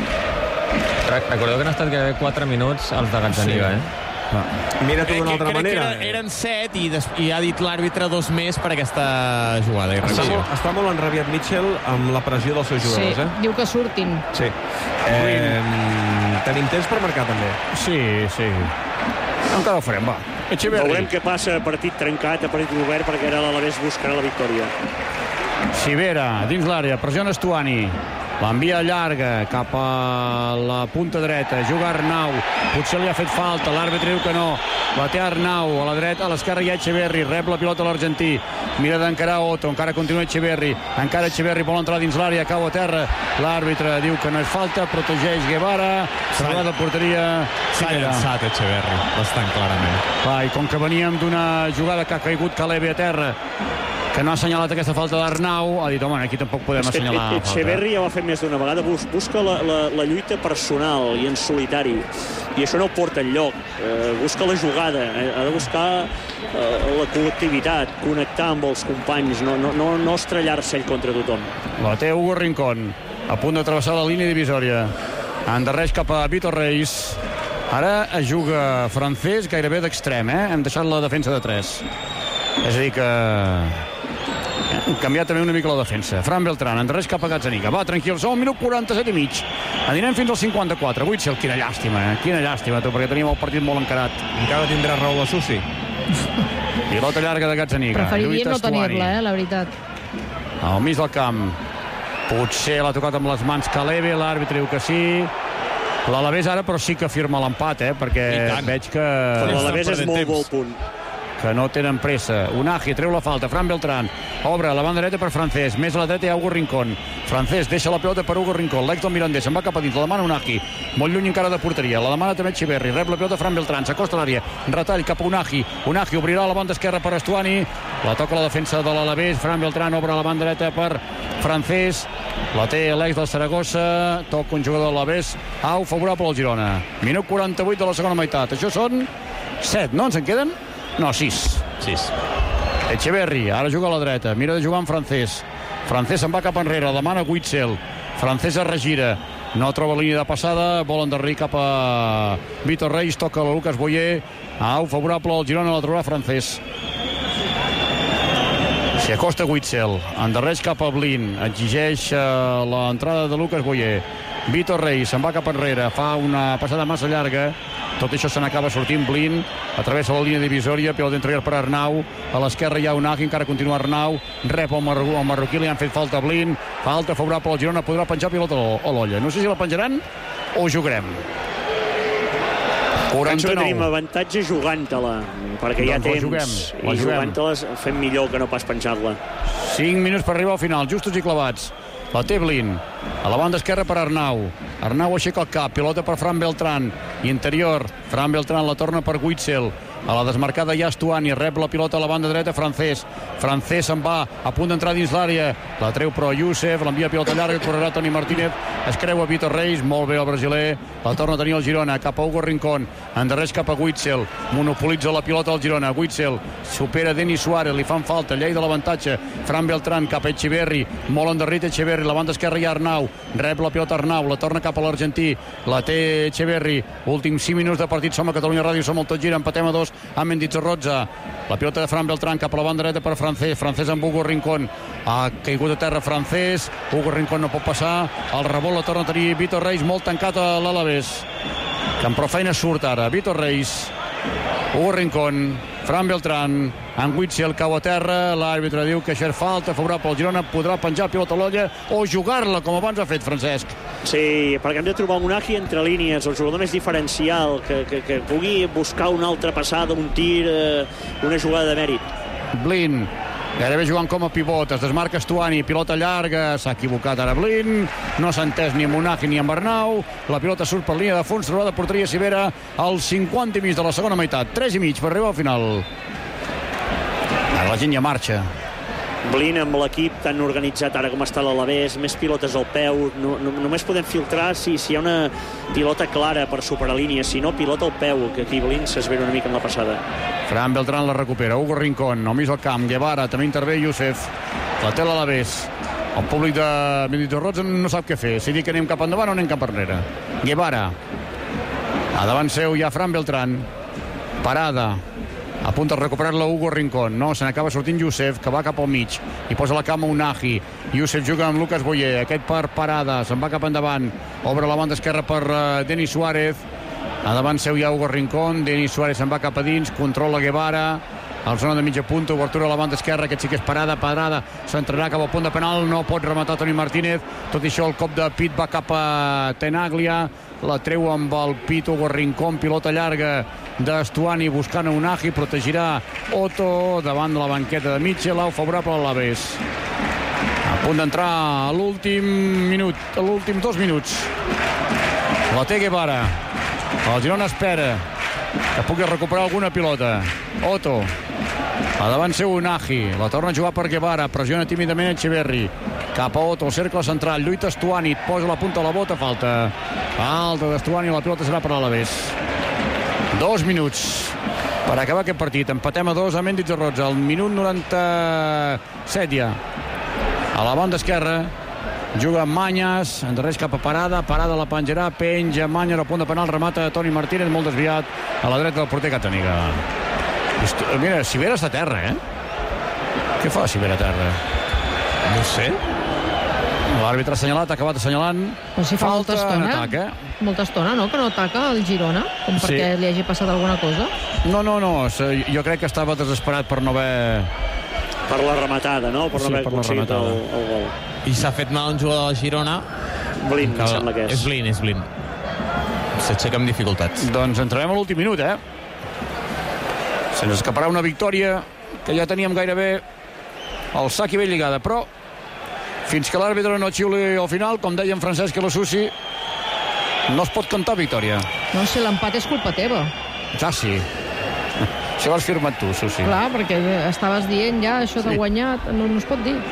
Recordeu que han estat gairebé quatre minuts els de Gazzaniga, sí. eh? Ah. Mira tu d'una altra crec manera. Que eren set i, des, i ha dit l'àrbitre dos més per aquesta jugada. Està molt, està molt enrabiat Mitchell amb la pressió dels seus jugadors, sí, eh? diu que surtin. Sí. Eh, tenim temps per marcar, també. Sí, sí. Encara ho farem, va. Echeverri. Veurem què passa, partit trencat, a partit obert, perquè ara l'Alavés buscarà la victòria. Sivera, dins l'àrea, pressiona Stuani. L'envia llarga cap a la punta dreta, juga Arnau, potser li ha fet falta, l'àrbitre diu que no, la té Arnau, a la dreta, a l'esquerra hi ha Echeverri, rep la pilota l'argentí, mira d'encarar Otto, encara continua Echeverri, encara Echeverri vol entrar dins l'àrea, cau a terra, l'àrbitre diu que no és falta, protegeix Guevara, salvat de porteria. S'ha llançat Echeverri, bastant clarament. Va, i com que veníem d'una jugada que ha caigut Calebe a terra, que no ha assenyalat aquesta falta d'Arnau, ha dit, home, aquí tampoc podem assenyalar la falta. Echeverri ja ho ha fet més d'una vegada, busca la, la, la lluita personal i en solitari, i això no ho porta enlloc. Eh, busca la jugada, eh, ha de buscar eh, la col·lectivitat, connectar amb els companys, no, no, no, no estrellar-se ell contra tothom. La té Hugo Rincón, a punt de travessar la línia divisòria. Endarreix cap a Víctor Reis. Ara es juga francès gairebé d'extrem, eh? Hem deixat la defensa de tres. És a dir que... hem canviat també una mica la defensa. Fran Beltrán, endarreix cap a Gazzaniga. Va, tranquil, som al minut quaranta-set i mig. Anirem fins al cinquanta-quatre. Witzel, quina llàstima, eh? Quina llàstima, tu, perquè teníem el partit molt encarat. Encara tindrà raó la Susi. Pilota llarga de Gazzaniga. Preferiria no tenir-la, eh, la veritat. Al mig del camp. Potser l'ha tocat amb les mans Calebe, l'àrbitre diu que sí. L'Alavés ara, però sí que firma l'empat, eh? Perquè veig que... L'Alavés és molt bon punt. Que no tenen pressa. Unagi treu la falta, Fran Beltrán obre la banda dreta per Francés, més a la dreta hi ha Hugo Rincón. Francés deixa la pelota per Hugo Rincón, l'ex del Mirandés, se'n va cap a dins, la demana Unagi, molt lluny encara de porteria, la demana també Echeverri, rep la pelota Fran Beltrán, s'acosta a l'àrea, retall cap a Unagi, Unagi obrirà la banda esquerra per Stuani, la toca la defensa de l'Alavés, Fran Beltrán obre la banda dreta per Francés, la té l'ex del Saragossa, toca un jugador de l'Alavés, au, favorable al Girona. Minut quaranta-vuit de la segona meitat. Això són set, no? Ens en queden? No, sis. Sis. Echeverri, ara juga a la dreta, mira de jugar amb Francés. Francés se'n va cap enrere, demana Witzel. Francés es regira, no troba línia de passada, vol endarrir cap a Víctor Reis, toca a Lucas Boyer. Au, favorable al Girona, la trobarà Francés. S'hi acosta Witzel, endarreix cap a Blin, exigeix uh, l'entrada de Lucas Boyer. Víctor Reis se'n va cap enrere, fa una passada massa llarga, tot això se n'acaba sortint Blin, atravessa la línia divisòria, pilota interior per Arnau, a l'esquerra hi ha Unagi, encara continua Arnau, rep el, mar el marroquí, li han fet falta a Blin, falta favorable al Girona, podrà penjar pilota a l'olla. No sé si la penjaran o jugarem. Penso que tenim avantatge jugant-te-la, perquè hi ha doncs temps, juguem, i jugant-te-la fem millor que no pas penjar-la. cinc minuts per arribar al final, justos i clavats. La té Blin, a la banda esquerra per Arnau. Arnau aixeca el cap, pilota per Fran Beltrán, interior, Fran Beltrán la torna per Witzel. A la desmarcada ja Stuani, rep la pilota a la banda dreta, Francés. Francés se'n va, a punt d'entrar dins l'àrea. La treu però Youssef, l'envia pilota llarga, correrà Toni Martínez, es creua Vitor Reis, molt bé el brasiler, la torna a tenir el Girona, cap a Hugo Rincón, endarreix cap a Witzel, monopolitza la pilota al Girona, Witzel, supera Denis Suárez, li fan falta, llei de l'avantatge, Fran Beltrán cap a Echeverri, molt endarrit Echeverri, la banda esquerra hi ha Arnau, rep la pilota Arnau, la torna cap a l'argentí, la té Echeverri, últims cinc minuts de partit, som a Catalunya Ràdio, som al Tot Gira, empatem a dos amb Mendizorroza, la pilota de Fran Beltrán cap a la banda dreta per Francés, Francés amb Hugo Rincón, ha caigut a terra Francés, Hugo Rincón no pot passar, el rebot la torna a tenir Vitor Reis, molt tancat a l'Alavés, que amb prou feina surt ara, Vitor Reis, Hugo Rincón, Fran Beltrán, en Witzel cau a terra, l'àrbitre diu que això és falta favorable al Girona, podrà penjar pilota a l'olla o jugar-la, com abans ha fet Francesc. Sí, perquè hem de trobar un Unai entre línies, el jugador més diferencial, que, que, que pugui buscar una altra passada, un tir, eh, una jugada de mèrit. Blin, gairebé jugant com a pivot, es desmarca Stuani, pilota llarga, s'ha equivocat ara Blin, no s'ha entès ni amb Unai ni amb Arnau, la pilota surt per línia de fons, trobada de porteria Sivera al cinquanta i mig de la segona meitat, tres i mig per arribar al final. Ara la gent ja marxa. Blin amb l'equip tan organitzat ara com està l'Alavés, més pilotes al peu, no, no, només podem filtrar si, si hi ha una pilota clara per superar línia, si no, pilota al peu, que aquí Blin s'esvera una mica en la passada. Fran Beltrán la recupera, Hugo Rincón, només al camp, Guevara, també intervé Youssef, la té l'Alavés. El públic de Mendizorroza no sap què fer, si dic que anem cap endavant o anem cap enrere. Guevara, a davant seu hi ha Fran Beltrán, parada, a punt de recuperar-la Hugo Rincón, no, se n'acaba sortint Youssef, que va cap al mig i posa la cama Unai. Youssef juga amb Lucas Boyer, aquest per parada, se'n va cap endavant, obre la banda esquerra per uh, Denis Suárez, a davant seu hi ha Hugo Rincón, Denis Suárez se'n va cap a dins, controla Guevara, al zona de mitja punta, obertura a la banda esquerra, aquest sí que és parada, parada, s'entrarà cap al punt de penal, no pot rematar Toni Martínez, tot i això el cop de pit va cap a Tenaglia, la treu amb el pit Hugo Rincón, pilota llarga d'Estuani buscant a Unai, protegirà Otto davant de la banqueta de Mitchell, favorable a l'Alavés. A punt d'entrar a l'últim minut, a l'últim dos minuts. La té Guevara. El Girona espera que pugui recuperar alguna pilota. Otto. A davant seu Unai, la torna a jugar per Guevara, pressiona tímidament Echeverri, cap a Otto, cercle central, lluita Stuani, posa la punta a la bota, falta falta d'Estuani, la pilota serà per l'Alavés. Dos minuts per acabar aquest partit, empatem a dos a Mendizorroza, al minut noranta-set ja. A la banda esquerra juga Manyes, endarreix cap a Parada, Parada la penjarà, penja Manyes a punt de penal, remata Toni Martínez, molt desviat a la dreta del porter Cataniga. Mira, Sivera està a terra, eh? Què fa Sivera a terra? No sé. L'àrbitre ha assenyalat, ha acabat assenyalant. Però si fa molta estona, atac, eh? molta estona, no?, que no ataca el Girona, com Sí. perquè li hagi passat alguna cosa. No, no, no, jo crec que estava desesperat per no haver... Per la rematada, no? Per no Sí, haver per la aconseguit el, rematada. el gol. I s'ha fet mal un jugador de la Girona. Blin, que em sembla que és. És Blin, és Blin. S'aixeca amb dificultats. Doncs entrarem a l'últim minut, eh? Se'ns escaparà una victòria que ja teníem gairebé al sac i ben lligada, però fins que l'àrbitre no xiuli al final, com deia en Francesc i la Susi, no es pot cantar victòria. No, si l'empat és culpa teva. Ja sí. Això ho has firmat tu, Susi. Clar, perquè estaves dient ja això de Sí. guanyar, no, no es pot dir.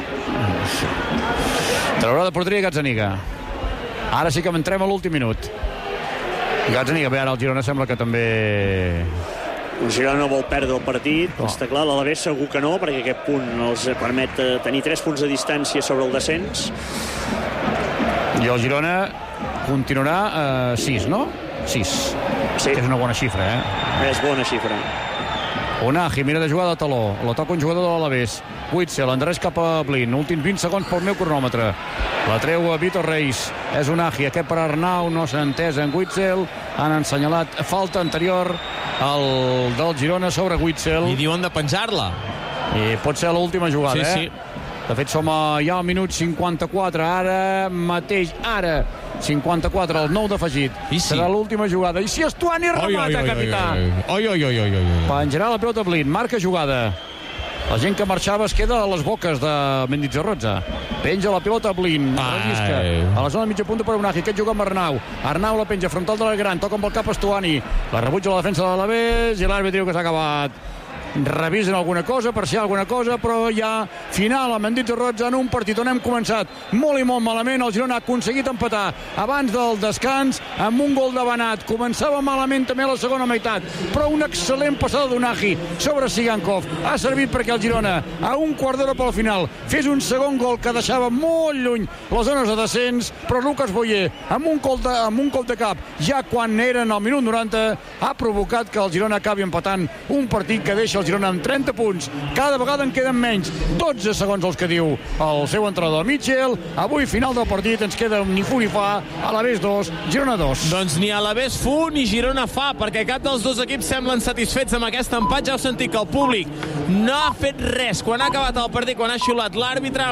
Traurà de porteria Gazzaniga. Ara sí que entrem a l'últim minut. Gazzaniga, bé, ara el Girona sembla que també... El Girona no vol perdre el partit, Oh. està clar, l'Alavés segur que no, perquè aquest punt els permet eh, tenir tres punts de distància sobre el descens. I el Girona continuarà a eh, sis, no? sis. Sí. Que és una bona xifra, eh? És bona xifra. Unai mira de jugar de taló, la toca un jugador de l'Alavés. Witzel, endarreix cap a Blin, últims vint segons pel meu cronòmetre. La treu a Vitor Reis, és Unai, aquest per Arnau, no s'ha entès en Witzel, han ensenyalat falta anterior al del Girona sobre Witzel. I diuen de penjar-la. I pot ser l'última jugada, Sí, eh? sí. De fet, som a, ja al minut cinquanta-quatre, ara mateix, ara, cinquanta-quatre, el nou d'afegit. I sí. Serà l'última jugada. I si Estuani remata, capità. Oi, oi, oi, oi, oi, oi. Penjarà la pilota Blin, marca jugada. La gent que marxava es queda a les boques de Mendizorroza. Penja la pilota Blin. Rellisca. A la zona de mitja punta per Unagi. Aquest juga amb Arnau. Arnau la penja frontal de la Gran. Toca amb el cap Estuani. La rebutja la defensa de l'Alavés i l'àrbitre diu que s'ha acabat. Revisen alguna cosa, per si hi ha alguna cosa, però ja final a Mendizorroza en un partit on hem començat molt i molt malament. El Girona ha aconseguit empatar abans del descans amb un gol de Banat. Començava malament també la segona meitat, però una excel·lent passada d'Unagi sobre Sigankov ha servit perquè el Girona a un quart d'hora pel final fes un segon gol que deixava molt lluny les zones de descens, però Lucas Boyer amb un cop de, amb un cop de cap ja quan eren al minut noranta ha provocat que el Girona acabi empatant un partit que deixa el Girona amb trenta punts. Cada vegada en queden menys. dotze segons els que diu el seu entrenador Mitchell. Avui, final del partit, ens queda ni fu ni fa. Alavés dos, Girona dos. Doncs ni Alavés fu ni Girona fa, perquè cap dels dos equips semblen satisfets amb aquest empat. Ja heu sentit que el públic no ha fet res quan ha acabat el partit, quan ha xiulat l'àrbitre.